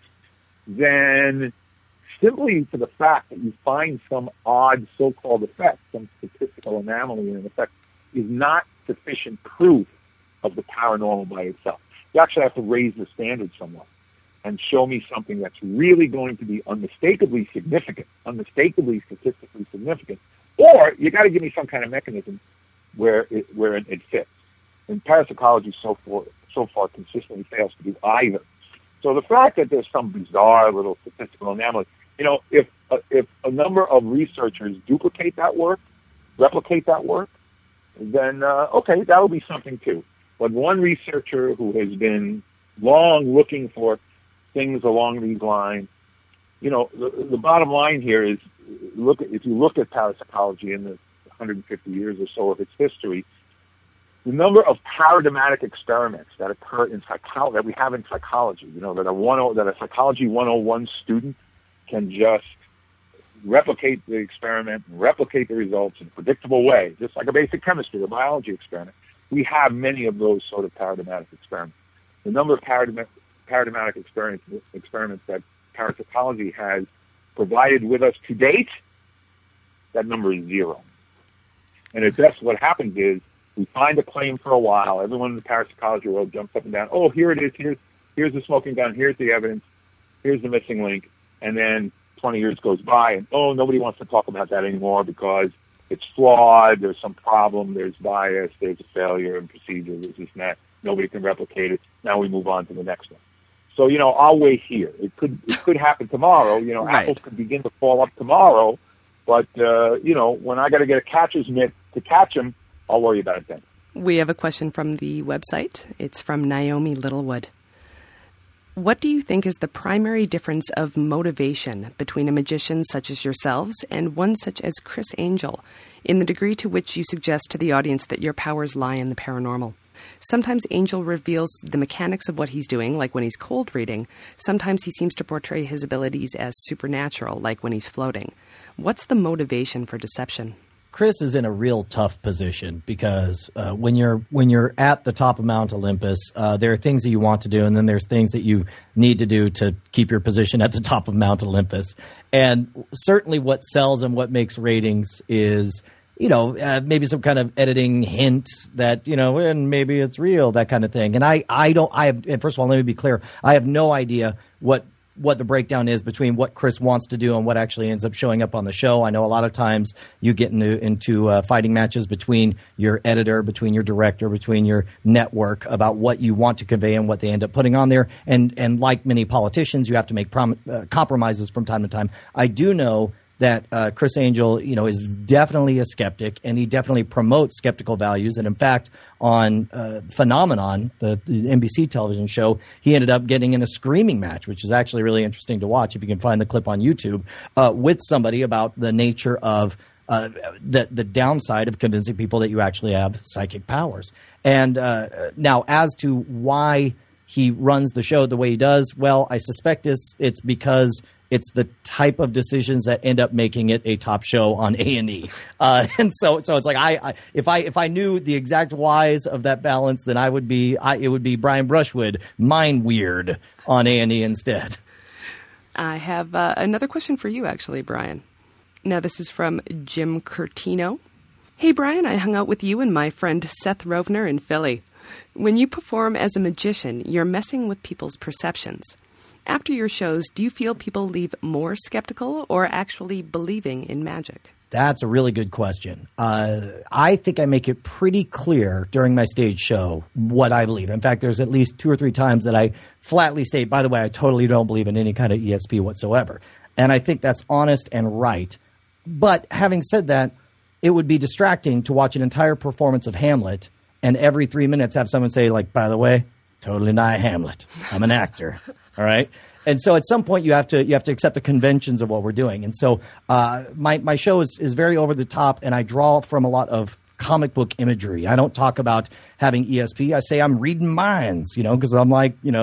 then simply for the fact that you find some odd so-called effect, some statistical anomaly in an effect, is not sufficient proof of the paranormal by itself. You actually have to raise the standard somewhat and show me something that's really going to be unmistakably significant, unmistakably statistically significant, or you got to give me some kind of mechanism where it, where it, it fits. And parapsychology so far, so far consistently fails to do either. So the fact that there's some bizarre little statistical anomaly, you know, if uh, if a number of researchers duplicate that work, replicate that work, then uh, okay, that will be something too. But one researcher who has been long looking for things along these lines, you know, the, the bottom line here is, look at, if you look at parapsychology in the one hundred fifty years or so of its history, the number of paradigmatic experiments that occur in psychology, that we have in psychology, you know, that a one that a psychology one oh one student can just replicate the experiment, replicate the results in a predictable way, just like a basic chemistry or biology experiment. We have many of those sort of paradigmatic experiments. The number of paradigmatic, paradigmatic experiments, experiments that parapsychology has provided with us to date, that number is zero. And at best, what happens is we find a claim for a while. Everyone in the parapsychology world jumps up and down. Oh, here it is. Here's, here's the smoking gun. Here's the evidence. Here's the missing link. And then twenty years goes by, and, oh, nobody wants to talk about that anymore because it's flawed, there's some problem, there's bias, there's a failure in procedure, there's this and that. Nobody can replicate it. Now we move on to the next one. So, you know, I'll wait here. It could it could happen tomorrow. You know, Right. apples could begin to fall up tomorrow. But, uh, you know, when I got to get a catcher's mitt to catch them, I'll worry about it then. We have a question from the website. It's from Naomi Littlewood. What do you think is the primary difference of motivation between a magician such as yourselves and one such as Criss Angel, in the degree to which you suggest to the audience that your powers lie in the paranormal? Sometimes Angel reveals the mechanics of what he's doing, like when he's cold reading. Sometimes he seems to portray his abilities as supernatural, like when he's floating. What's the motivation for deception? Criss is in a real tough position because uh, when you're when you're at the top of Mount Olympus, uh, there are things that you want to do, and then there's things that you need to do to keep your position at the top of Mount Olympus. And certainly, what sells and what makes ratings is, you know, uh, maybe some kind of editing hint that, you know, and maybe it's real, that kind of thing. And I, I don't. I have. And first of all, let me be clear. I have no idea what. what the breakdown is between what Criss wants to do and what actually ends up showing up on the show. I know a lot of times you get into, into uh, fighting matches between your editor, between your director, between your network about what you want to convey and what they end up putting on there. And, and like many politicians, you have to make prom- uh, compromises from time to time. I do know that uh, Criss Angel, you know, is definitely a skeptic, and he definitely promotes skeptical values. And in fact, on uh, Phenomenon, the, the N B C television show, he ended up getting in a screaming match, which is actually really interesting to watch if you can find the clip on YouTube, uh, with somebody about the nature of uh, the the downside of convincing people that you actually have psychic powers. And uh, now, as to why he runs the show the way he does, well, I suspect it's it's because it's the type of decisions that end up making it a top show on A and E, uh, and so so it's like I, I if I if I knew the exact whys of that balance, then I would be I, it would be Brian Brushwood, Mind Weird on A and E instead. I have uh, another question for you, actually, Brian. Now, this is from Jim Curtino. Hey, Brian, I hung out with you and my friend Seth Rovner in Philly. When you perform as a magician, you're messing with people's perceptions. After your shows, do you feel people leave more skeptical or actually believing in magic? That's a really good question. Uh, I think I make it pretty clear during my stage show what I believe. In fact, there's at least two or three times that I flatly state, by the way, I totally don't believe in any kind of E S P whatsoever. And I think that's honest and right. But having said that, it would be distracting to watch an entire performance of Hamlet and every three minutes have someone say, like, by the way, totally not Hamlet. I'm an actor. All right. And so at some point you have to you have to accept the conventions of what we're doing. And so uh, my, my show is, is very over the top, and I draw from a lot of comic book imagery. I don't talk about having E S P. I say I'm reading minds, you know, because I'm like, you know,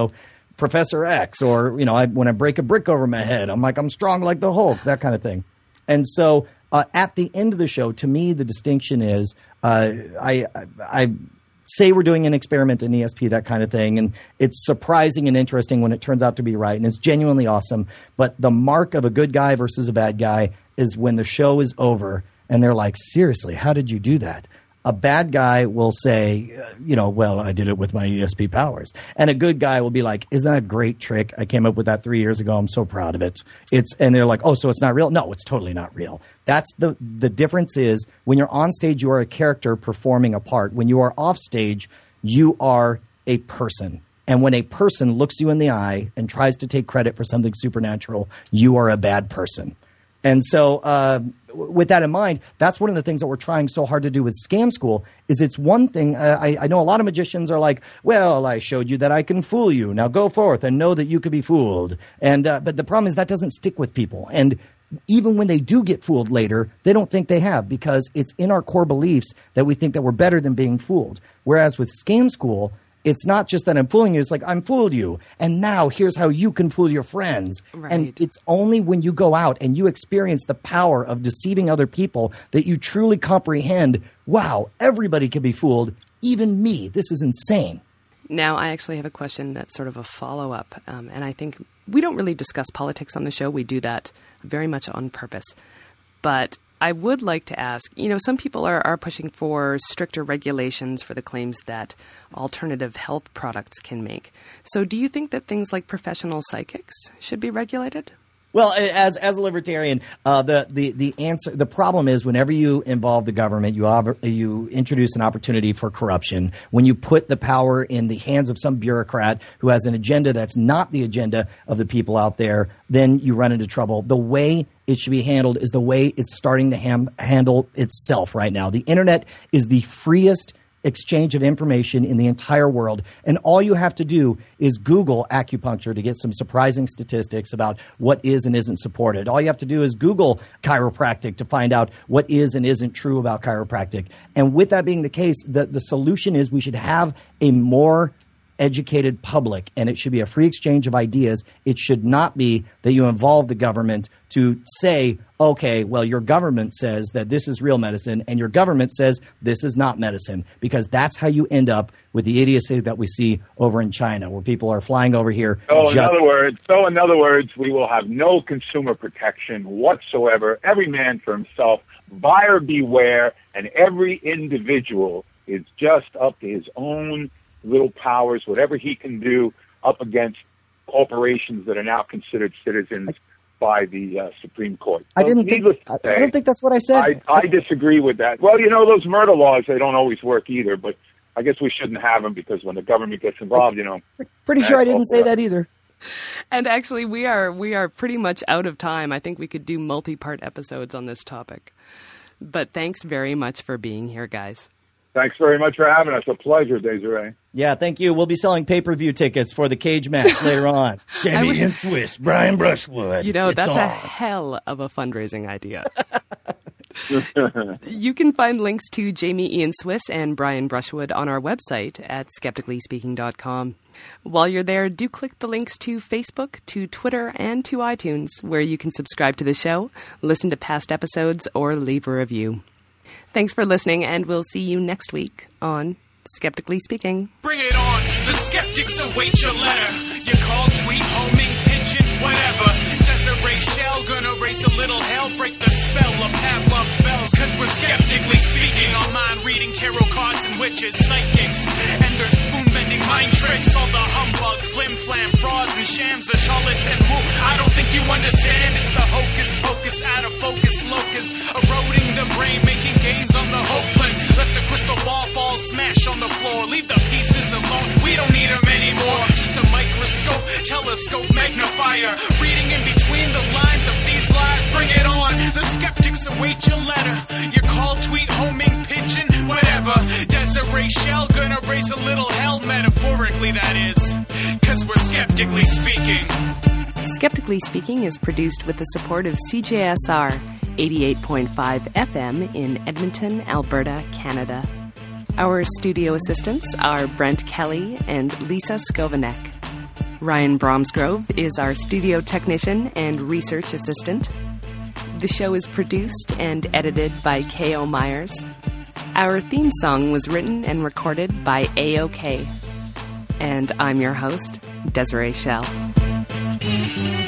Professor X, or, you know, I, when I break a brick over my head, I'm like, I'm strong like the Hulk, that kind of thing. And so uh, at the end of the show, to me, the distinction is uh, I, I, I say we're doing an experiment in E S P, that kind of thing, and it's surprising and interesting when it turns out to be right, and it's genuinely awesome. But the mark of a good guy versus a bad guy is when the show is over and they're like, seriously, how did you do that? A bad guy will say, uh, you know, well, I did it with my E S P powers. And a good guy will be like, isn't that a great trick? I came up with that three years ago. I'm so proud of it. It's, and they're like, oh, so it's not real? No, it's totally not real. That's the, the difference is when you're on stage, you are a character performing a part. When you are off stage, you are a person. And when a person looks you in the eye and tries to take credit for something supernatural, you are a bad person. And so uh, with that in mind, that's one of the things that we're trying so hard to do with Scam School is it's one thing. Uh, I, I know a lot of magicians are like, well, I showed you that I can fool you. Now go forth and know that you could be fooled. And uh, but the problem is that doesn't stick with people. And even when they do get fooled later, they don't think they have because it's in our core beliefs that we think that we're better than being fooled. Whereas with Scam School, it's not just that I'm fooling you. It's like, I'm fooled you. And now here's how you can fool your friends. Right. And it's only when you go out and you experience the power of deceiving other people that you truly comprehend, wow, everybody can be fooled, even me. This is insane. Now, I actually have a question that's sort of a follow-up. Um, and I think we don't really discuss politics on the show. We do that very much on purpose. But I would like to ask, you know, some people are, are pushing for stricter regulations for the claims that alternative health products can make. So do you think that things like professional psychics should be regulated? Well, as as a libertarian, uh, the, the, the answer, the problem is whenever you involve the government, you you introduce an opportunity for corruption. When you put the power in the hands of some bureaucrat who has an agenda that's not the agenda of the people out there, then you run into trouble. The way it should be handled is the way it's starting to ham- handle itself right now. The internet is the freest exchange of information in the entire world. And all you have to do is Google acupuncture to get some surprising statistics about what is and isn't supported. All you have to do is Google chiropractic to find out what is and isn't true about chiropractic. And with that being the case, the, the solution is we should have a more educated public, and it should be a free exchange of ideas. It should not be that you involve the government to say, okay, well, your government says that this is real medicine, and your government says this is not medicine, because that's how you end up with the idiocy that we see over in China, where people are flying over here. So just- in other words, so in other words, we will have no consumer protection whatsoever. Every man for himself, buyer beware, and every individual is just up to his own little powers, whatever he can do up against corporations that are now considered citizens by the uh, Supreme Court. I So didn't think. needless to I, say, I don't think that's what I said. I, I disagree with that. Well, you know, those murder laws, they don't always work either, but I guess we shouldn't have them because when the government gets involved, you know. Pretty sure I didn't say that either. And actually, we are we are pretty much out of time. I think we could do multi-part episodes on this topic. But thanks very much for being here, guys. Thanks very much for having us. A pleasure, Desiree. Yeah, thank you. We'll be selling pay-per-view tickets for the cage match later on. Jamie would- and Swiss, Brian Brushwood. You know, It's that's a on. hell of a fundraising idea. You can find links to Jamie Ian Swiss and Brian Brushwood on our website at skeptically speaking dot com. While you're there, do click the links to Facebook, to Twitter, and to iTunes, where you can subscribe to the show, listen to past episodes, or leave a review. Thanks for listening, and we'll see you next week on Skeptically Speaking. Bring it on, the skeptics await your letter. Your call, tweet, homing, pigeon, whatever. Desiree Shell, gonna raise a little hell, break the spell of Pavlov's bells. Cause we're skeptically speaking, on mind reading tarot cards and witches, psychics, and their spoon-bending mind tricks. All the humbug, flim-flam, frauds and shams, the charlatan woo. I don't think you understand, it's the hocus pocus, out of focus locus, eroding the brain, making gains on the hopeless. Let the crystal ball fall, smash on the floor, leave the pieces alone, we don't need them anymore. Just a microscope, telescope, magnifier, reading in between the lines of these lies. Bring it on, the skeptics await your letter. Your call, tweet, homing, pigeon, whatever. Desiree Shell, gonna raise a little hell, metaphorically that is, cause we're skeptically speaking. Skeptically Speaking is produced with the support of C J S R eighty-eight point five F M in Edmonton, Alberta, Canada. Our studio assistants are Brent Kelly and Lisa Skovanek. Ryan Bromsgrove is our studio technician and research assistant. The show is produced and edited by K O. Myers. Our theme song was written and recorded by A O K. And I'm your host, Desiree Schell.